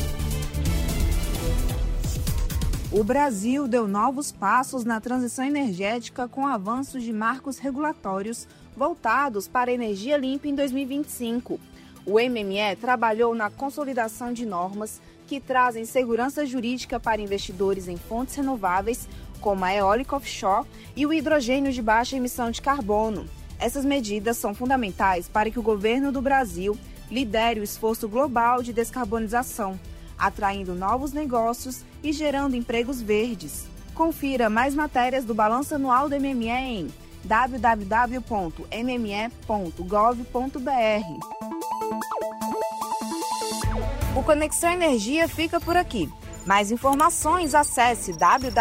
O Brasil deu novos passos na transição energética com avanços de marcos regulatórios voltados para a energia limpa em 2025. O MME trabalhou na consolidação de normas que trazem segurança jurídica para investidores em fontes renováveis, como a eólica offshore e o hidrogênio de baixa emissão de carbono. Essas medidas são fundamentais para que o governo do Brasil lidere o esforço global de descarbonização, atraindo novos negócios e gerando empregos verdes. Confira mais matérias do Balanço Anual do MME em www.mme.gov.br. O Conexão Energia fica por aqui. Mais informações, acesse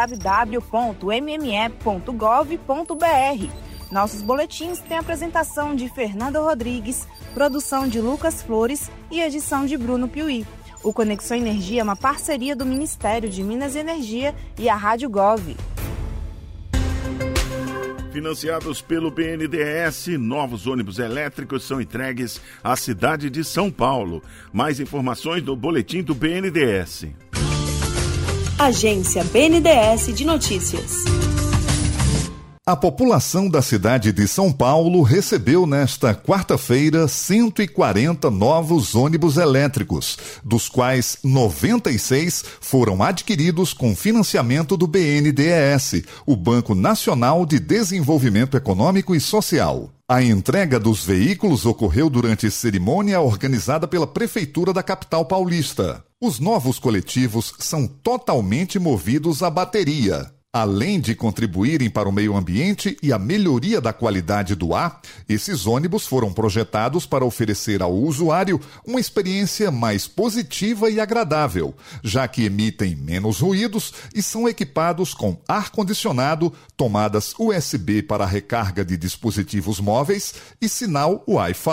www.mme.gov.br. Nossos boletins têm apresentação de Fernanda Rodrigues, produção de Lucas Flores e edição de Bruno Piuí. O Conexão Energia é uma parceria do Ministério de Minas e Energia e a Rádio Gov. Financiados pelo BNDES, novos ônibus elétricos são entregues à cidade de São Paulo. Mais informações no boletim do BNDES. Agência BNDES de Notícias. A população da cidade de São Paulo recebeu nesta quarta-feira 140 novos ônibus elétricos, dos quais 96 foram adquiridos com financiamento do BNDES, o Banco Nacional de Desenvolvimento Econômico e Social. A entrega dos veículos ocorreu durante cerimônia organizada pela Prefeitura da capital paulista. Os novos coletivos são totalmente movidos a bateria. Além de contribuírem para o meio ambiente e a melhoria da qualidade do ar, esses ônibus foram projetados para oferecer ao usuário uma experiência mais positiva e agradável, já que emitem menos ruídos e são equipados com ar-condicionado, tomadas USB para recarga de dispositivos móveis e sinal Wi-Fi.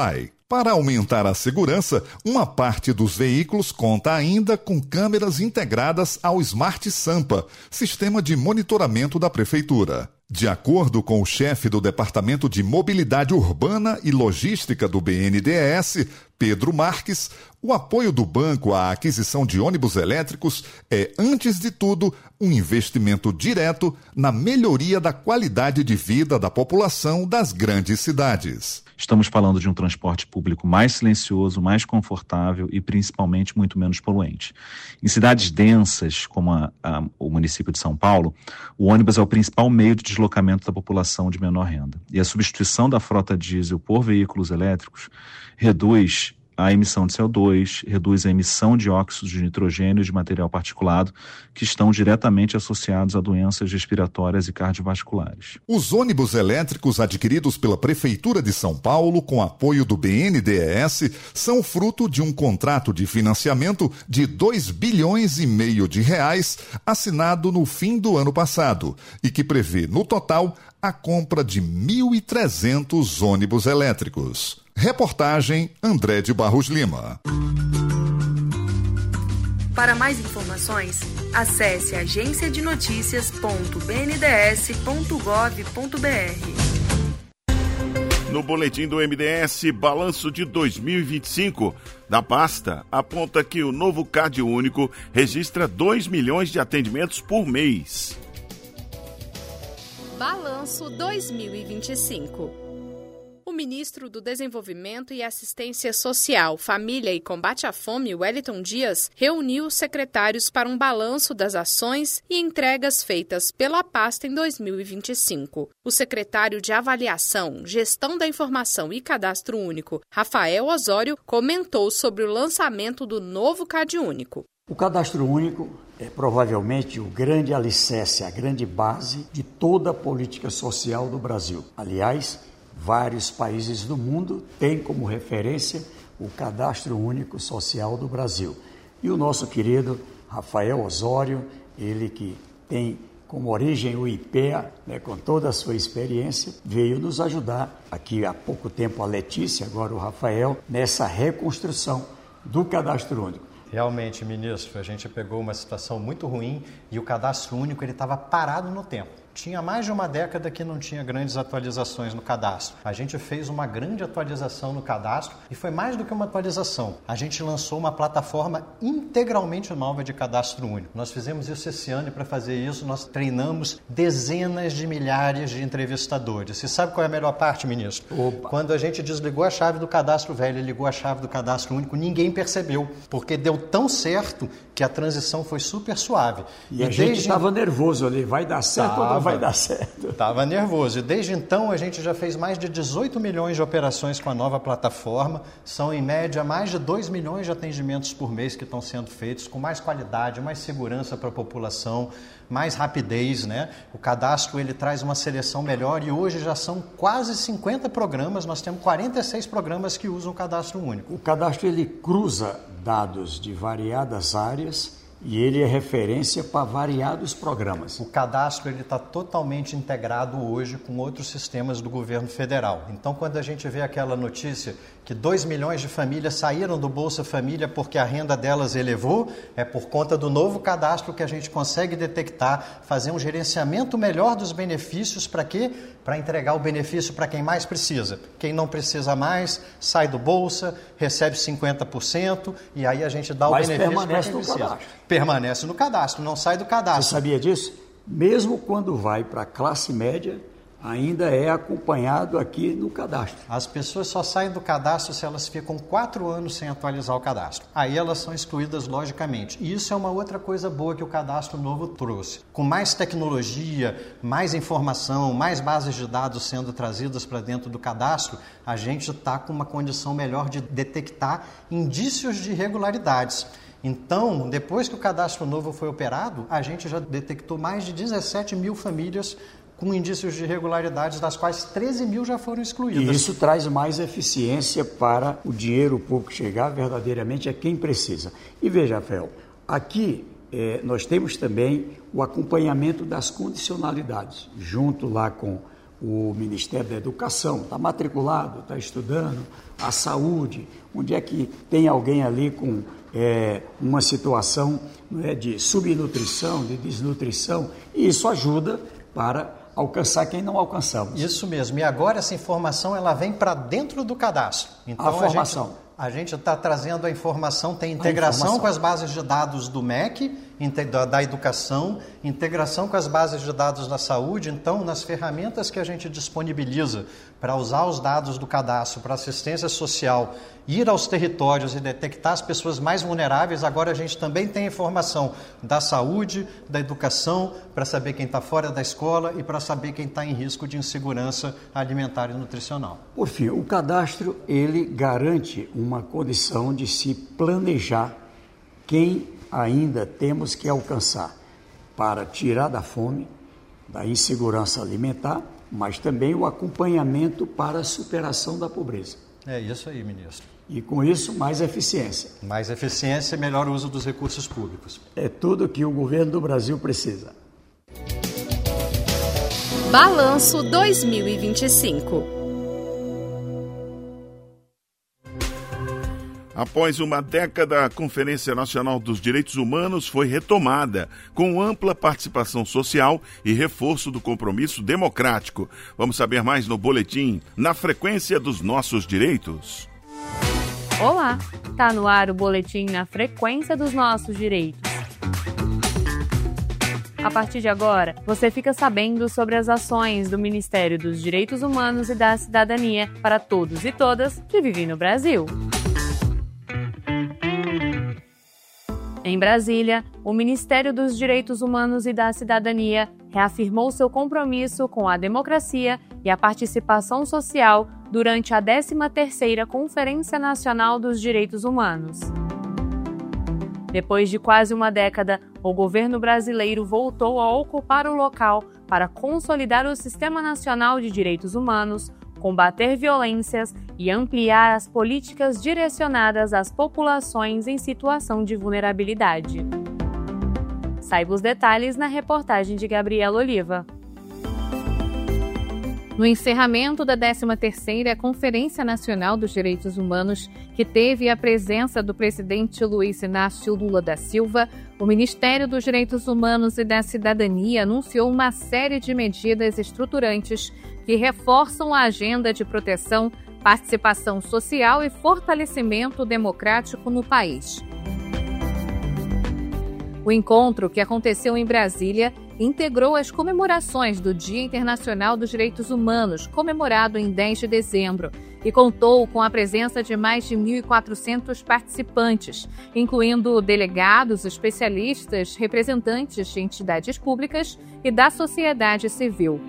Para aumentar a segurança, uma parte dos veículos conta ainda com câmeras integradas ao Smart Sampa, sistema de monitoramento da Prefeitura. De acordo com o chefe do Departamento de Mobilidade Urbana e Logística do BNDES, Pedro Marques, o apoio do banco à aquisição de ônibus elétricos é, antes de tudo, um investimento direto na melhoria da qualidade de vida da população das grandes cidades. Estamos falando de um transporte público mais silencioso, mais confortável e principalmente muito menos poluente. Em cidades densas, como o município de São Paulo, o ônibus é o principal meio de deslocamento da população de menor renda. E a substituição da frota diesel por veículos elétricos reduz a emissão de CO2, reduz a emissão de óxidos de nitrogênio e de material particulado, que estão diretamente associados a doenças respiratórias e cardiovasculares. Os ônibus elétricos adquiridos pela Prefeitura de São Paulo, com apoio do BNDES, são fruto de um contrato de financiamento de R$2,5 bilhões de reais, assinado no fim do ano passado, e que prevê, no total, a compra de 1.300 ônibus elétricos. Reportagem André de Barros Lima. Para mais informações, acesse agenciadenoticias.bnds.gov.br. No boletim do MDS, balanço de 2025 da pasta aponta que o novo Cade Único registra 2 milhões de atendimentos por mês. Balanço 2025. O ministro do Desenvolvimento e Assistência Social, Família e Combate à Fome, Wellington Dias, reuniu os secretários para um balanço das ações e entregas feitas pela pasta em 2025. O secretário de Avaliação, Gestão da Informação e Cadastro Único, Rafael Osório, comentou sobre o lançamento do novo Cade Único. O Cadastro Único é provavelmente o grande alicerce, a grande base de toda a política social do Brasil. Aliás, vários países do mundo têm como referência o Cadastro Único Social do Brasil. E o nosso querido Rafael Osório, ele que tem como origem o IPEA, com toda a sua experiência, veio nos ajudar, aqui há pouco tempo a Letícia, agora o Rafael, nessa reconstrução do Cadastro Único. Realmente, ministro, a gente pegou uma situação muito ruim e o Cadastro Único estava parado no tempo. Tinha mais de uma década que não tinha grandes atualizações no cadastro. A gente fez uma grande atualização no cadastro e foi mais do que uma atualização. A gente lançou uma plataforma integralmente nova de cadastro único. Nós fizemos isso esse ano e para fazer isso nós treinamos dezenas de milhares de entrevistadores. Você sabe qual é a melhor parte, ministro? Opa. Quando a gente desligou a chave do cadastro velho e ligou a chave do cadastro único, ninguém percebeu, porque deu tão certo que a transição foi super suave. E a gente estava nervoso ali, vai dar certo ou não vai dar certo? Estava nervoso. E desde então a gente já fez mais de 18 milhões de operações com a nova plataforma. São, em média, mais de 2 milhões de atendimentos por mês que estão sendo feitos com mais qualidade, mais segurança para a população, mais rapidez, né? O cadastro ele traz uma seleção melhor e hoje já são quase 50 programas. Nós temos 46 programas que usam o cadastro único. O cadastro ele cruza dados de variadas áreas e ele é referência para variados programas. O cadastro está totalmente integrado hoje com outros sistemas do governo federal. Então, quando a gente vê aquela notícia que 2 milhões de famílias saíram do Bolsa Família porque a renda delas elevou, é por conta do novo cadastro que a gente consegue detectar, fazer um gerenciamento melhor dos benefícios. Para quê? Para entregar o benefício para quem mais precisa. Quem não precisa mais, sai do Bolsa, recebe 50% e aí a gente dá o benefício para quem precisa. Cadastro. Permanece no cadastro, não sai do cadastro. Você sabia disso? Mesmo quando vai para a classe média, ainda é acompanhado aqui no cadastro. As pessoas só saem do cadastro se elas ficam 4 anos sem atualizar o cadastro. Aí elas são excluídas logicamente. E isso é uma outra coisa boa que o cadastro novo trouxe. Com mais tecnologia, mais informação, mais bases de dados sendo trazidas para dentro do cadastro, a gente está com uma condição melhor de detectar indícios de irregularidades. Então, depois que o cadastro novo foi operado, a gente já detectou mais de 17 mil famílias com indícios de irregularidades, das quais 13 mil já foram excluídas. E isso traz mais eficiência para o dinheiro público chegar verdadeiramente a quem precisa. E veja, Rafael, aqui nós temos também o acompanhamento das condicionalidades, junto lá com o Ministério da Educação, está matriculado, está estudando, a saúde, onde é que tem alguém ali com uma situação, né, de subnutrição, de desnutrição, e isso ajuda para alcançar quem não alcançamos. Isso mesmo, e agora essa informação ela vem para dentro do cadastro. Então, a formação. A gente está trazendo a informação, tem integração com as bases de dados do MEC, da educação, integração com as bases de dados da saúde. Então, nas ferramentas que a gente disponibiliza para usar os dados do cadastro para assistência social, ir aos territórios e detectar as pessoas mais vulneráveis, agora a gente também tem informação da saúde, da educação, para saber quem está fora da escola e para saber quem está em risco de insegurança alimentar e nutricional. Por fim, o cadastro, ele garante uma condição de se planejar quem ainda temos que alcançar para tirar da fome, da insegurança alimentar, mas também o acompanhamento para a superação da pobreza. É isso aí, ministro. E com isso, mais eficiência. Mais eficiência e melhor uso dos recursos públicos. É tudo que o governo do Brasil precisa. Balanço 2025. Após uma década, a Conferência Nacional dos Direitos Humanos foi retomada, com ampla participação social e reforço do compromisso democrático. Vamos saber mais no boletim Na Frequência dos Nossos Direitos. Olá, tá no ar o boletim Na Frequência dos Nossos Direitos. A partir de agora, você fica sabendo sobre as ações do Ministério dos Direitos Humanos e da Cidadania para todos e todas que vivem no Brasil. Em Brasília, o Ministério dos Direitos Humanos e da Cidadania reafirmou seu compromisso com a democracia e a participação social durante a 13ª Conferência Nacional dos Direitos Humanos. Depois de quase uma década, o governo brasileiro voltou a ocupar o local para consolidar o Sistema Nacional de Direitos Humanos, combater violências e ampliar as políticas direcionadas às populações em situação de vulnerabilidade. Saiba os detalhes na reportagem de Gabriela Oliva. No encerramento da 13ª Conferência Nacional dos Direitos Humanos, que teve a presença do presidente Luiz Inácio Lula da Silva, o Ministério dos Direitos Humanos e da Cidadania anunciou uma série de medidas estruturantes que reforçam a agenda de proteção, participação social e fortalecimento democrático no país. O encontro, que aconteceu em Brasília, integrou as comemorações do Dia Internacional dos Direitos Humanos, comemorado em 10 de dezembro, e contou com a presença de mais de 1.400 participantes, incluindo delegados, especialistas, representantes de entidades públicas e da sociedade civil.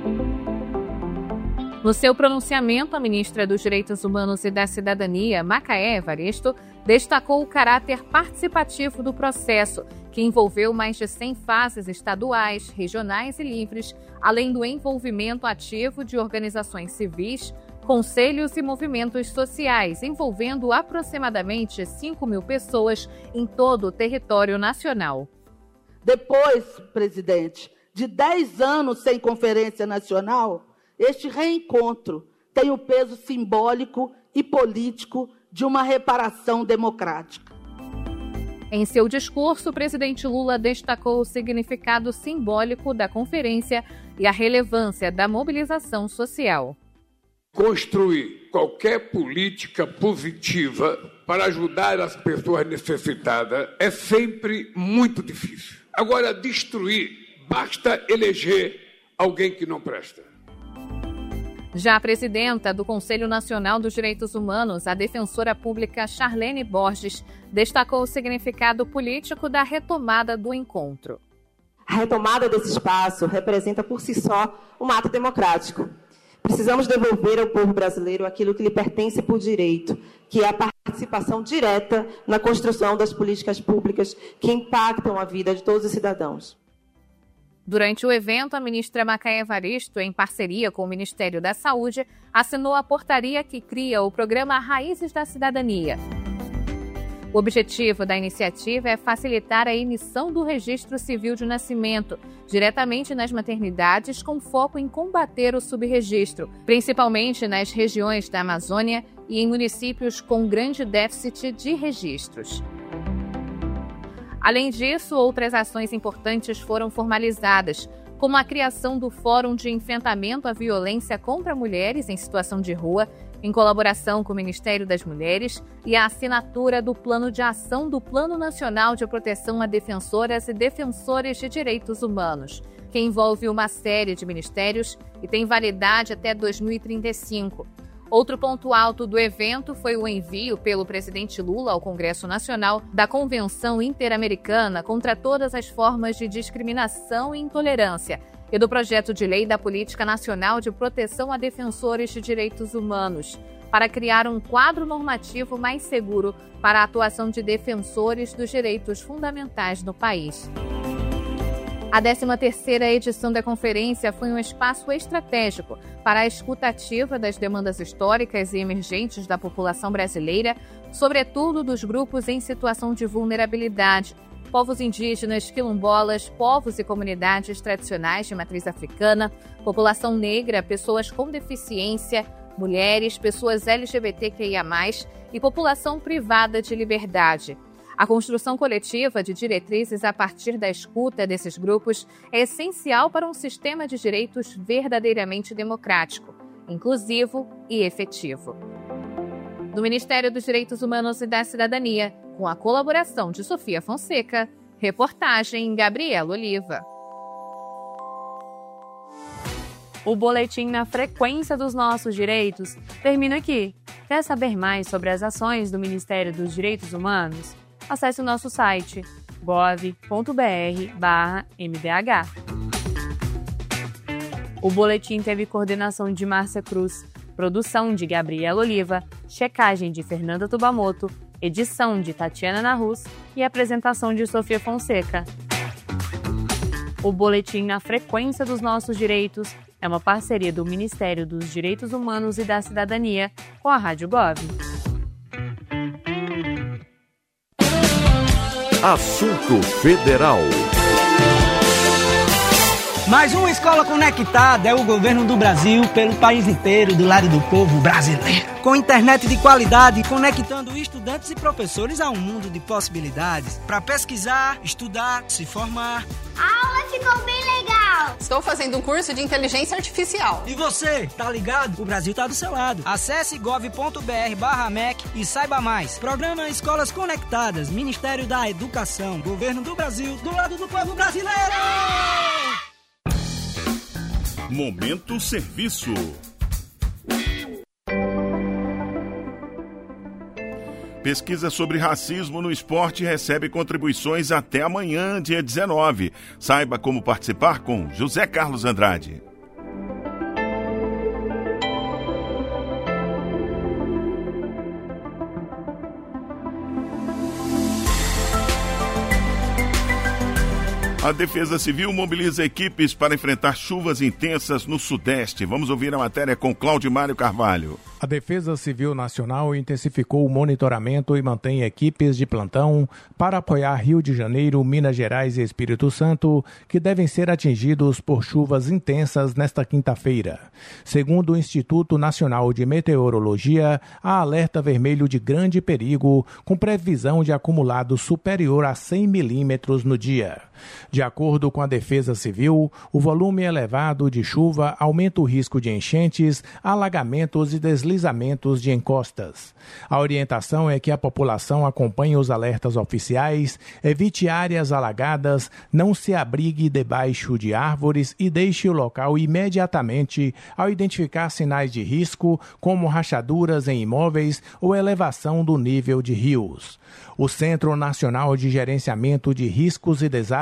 No seu pronunciamento, a ministra dos Direitos Humanos e da Cidadania, Macaé Evaristo, destacou o caráter participativo do processo, que envolveu mais de 100 fases estaduais, regionais e livres, além do envolvimento ativo de organizações civis, conselhos e movimentos sociais, envolvendo aproximadamente 5.000 pessoas em todo o território nacional. Depois, presidente, de 10 anos sem Conferência Nacional, este reencontro tem o peso simbólico e político de uma reparação democrática. Em seu discurso, o presidente Lula destacou o significado simbólico da conferência e a relevância da mobilização social. Construir qualquer política positiva para ajudar as pessoas necessitadas é sempre muito difícil. Agora, destruir, basta eleger alguém que não presta. Já a presidenta do Conselho Nacional dos Direitos Humanos, a defensora pública Charlene Borges, destacou o significado político da retomada do encontro. A retomada desse espaço representa por si só um ato democrático. Precisamos devolver ao povo brasileiro aquilo que lhe pertence por direito, que é a participação direta na construção das políticas públicas que impactam a vida de todos os cidadãos. Durante o evento, a ministra Macaé Evaristo, em parceria com o Ministério da Saúde, assinou a portaria que cria o programa Raízes da Cidadania. O objetivo da iniciativa é facilitar a emissão do registro civil de nascimento, diretamente nas maternidades, com foco em combater o subregistro, principalmente nas regiões da Amazônia e em municípios com grande déficit de registros. Além disso, outras ações importantes foram formalizadas, como a criação do Fórum de Enfrentamento à Violência contra Mulheres em Situação de Rua, em colaboração com o Ministério das Mulheres, e a assinatura do Plano de Ação do Plano Nacional de Proteção a Defensoras e Defensores de Direitos Humanos, que envolve uma série de ministérios e tem validade até 2035. Outro ponto alto do evento foi o envio pelo presidente Lula ao Congresso Nacional da Convenção Interamericana contra todas as formas de discriminação e intolerância e do projeto de lei da Política Nacional de Proteção a Defensores de Direitos Humanos, para criar um quadro normativo mais seguro para a atuação de defensores dos direitos fundamentais no país. A 13ª edição da conferência foi um espaço estratégico para a escuta ativa das demandas históricas e emergentes da população brasileira, sobretudo dos grupos em situação de vulnerabilidade, povos indígenas, quilombolas, povos e comunidades tradicionais de matriz africana, população negra, pessoas com deficiência, mulheres, pessoas LGBTQIA+, e população privada de liberdade. A construção coletiva de diretrizes a partir da escuta desses grupos é essencial para um sistema de direitos verdadeiramente democrático, inclusivo e efetivo. Do Ministério dos Direitos Humanos e da Cidadania, com a colaboração de Sofia Fonseca, reportagem Gabriela Oliva. O boletim Na Frequência dos Nossos Direitos termina aqui. Quer saber mais sobre as ações do Ministério dos Direitos Humanos? Acesse o nosso site gov.br/mdh. O boletim teve coordenação de Márcia Cruz, produção de Gabriela Oliva, checagem de Fernanda Tubamoto, edição de Tatiana Narruz e apresentação de Sofia Fonseca. O boletim Na Frequência dos Nossos Direitos é uma parceria do Ministério dos Direitos Humanos e da Cidadania com a Rádio Gov. Assunto Federal. Mais uma escola conectada é o governo do Brasil pelo país inteiro, do lado do povo brasileiro. Com internet de qualidade, conectando estudantes e professores a um mundo de possibilidades. Para pesquisar, estudar, se formar. A aula ficou bem legal. Estou fazendo um curso de inteligência artificial. E você, tá ligado? O Brasil tá do seu lado. Acesse gov.br/MEC e saiba mais. Programa Escolas Conectadas, Ministério da Educação, Governo do Brasil, do lado do povo brasileiro. Momento Serviço. Pesquisa sobre racismo no esporte recebe contribuições até amanhã, dia 19. Saiba como participar com José Carlos Andrade. A Defesa Civil mobiliza equipes para enfrentar chuvas intensas no Sudeste. Vamos ouvir a matéria com Cláudio Mário Carvalho. A Defesa Civil Nacional intensificou o monitoramento e mantém equipes de plantão para apoiar Rio de Janeiro, Minas Gerais e Espírito Santo, que devem ser atingidos por chuvas intensas nesta quinta-feira. Segundo o Instituto Nacional de Meteorologia, há alerta vermelho de grande perigo, com previsão de acumulado superior a 100 milímetros no dia. De acordo com a Defesa Civil, o volume elevado de chuva aumenta o risco de enchentes, alagamentos e deslizamentos de encostas. A orientação é que a população acompanhe os alertas oficiais, evite áreas alagadas, não se abrigue debaixo de árvores e deixe o local imediatamente ao identificar sinais de risco, como rachaduras em imóveis ou elevação do nível de rios. O Centro Nacional de Gerenciamento de Riscos e Desastres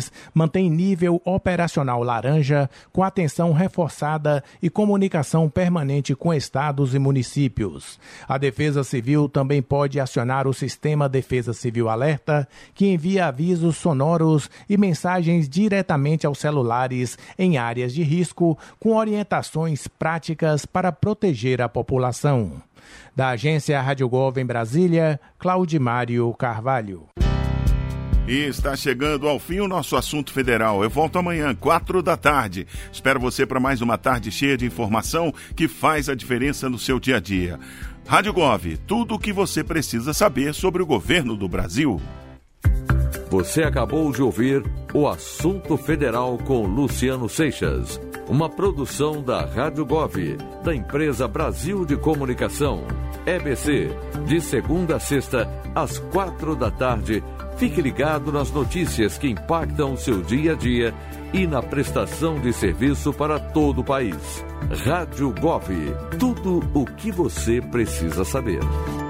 celulares mantém nível operacional laranja, com atenção reforçada e comunicação permanente com estados e municípios. A Defesa Civil também pode acionar o Sistema Defesa Civil Alerta, que envia avisos sonoros e mensagens diretamente aos celulares em áreas de risco, com orientações práticas para proteger a população. Da agência Rádio Gov em Brasília, Claudimário Carvalho. E está chegando ao fim o nosso assunto federal. Eu volto amanhã, 16h. Espero você para mais uma tarde cheia de informação que faz a diferença no seu dia a dia. Rádio Gov, tudo o que você precisa saber sobre o governo do Brasil. Você acabou de ouvir o Assunto Federal com Luciano Seixas, uma produção da Rádio Gov, da empresa Brasil de Comunicação, EBC, de segunda a sexta, às 16h. Fique ligado nas notícias que impactam o seu dia a dia e na prestação de serviço para todo o país. Rádio Gov, tudo o que você precisa saber.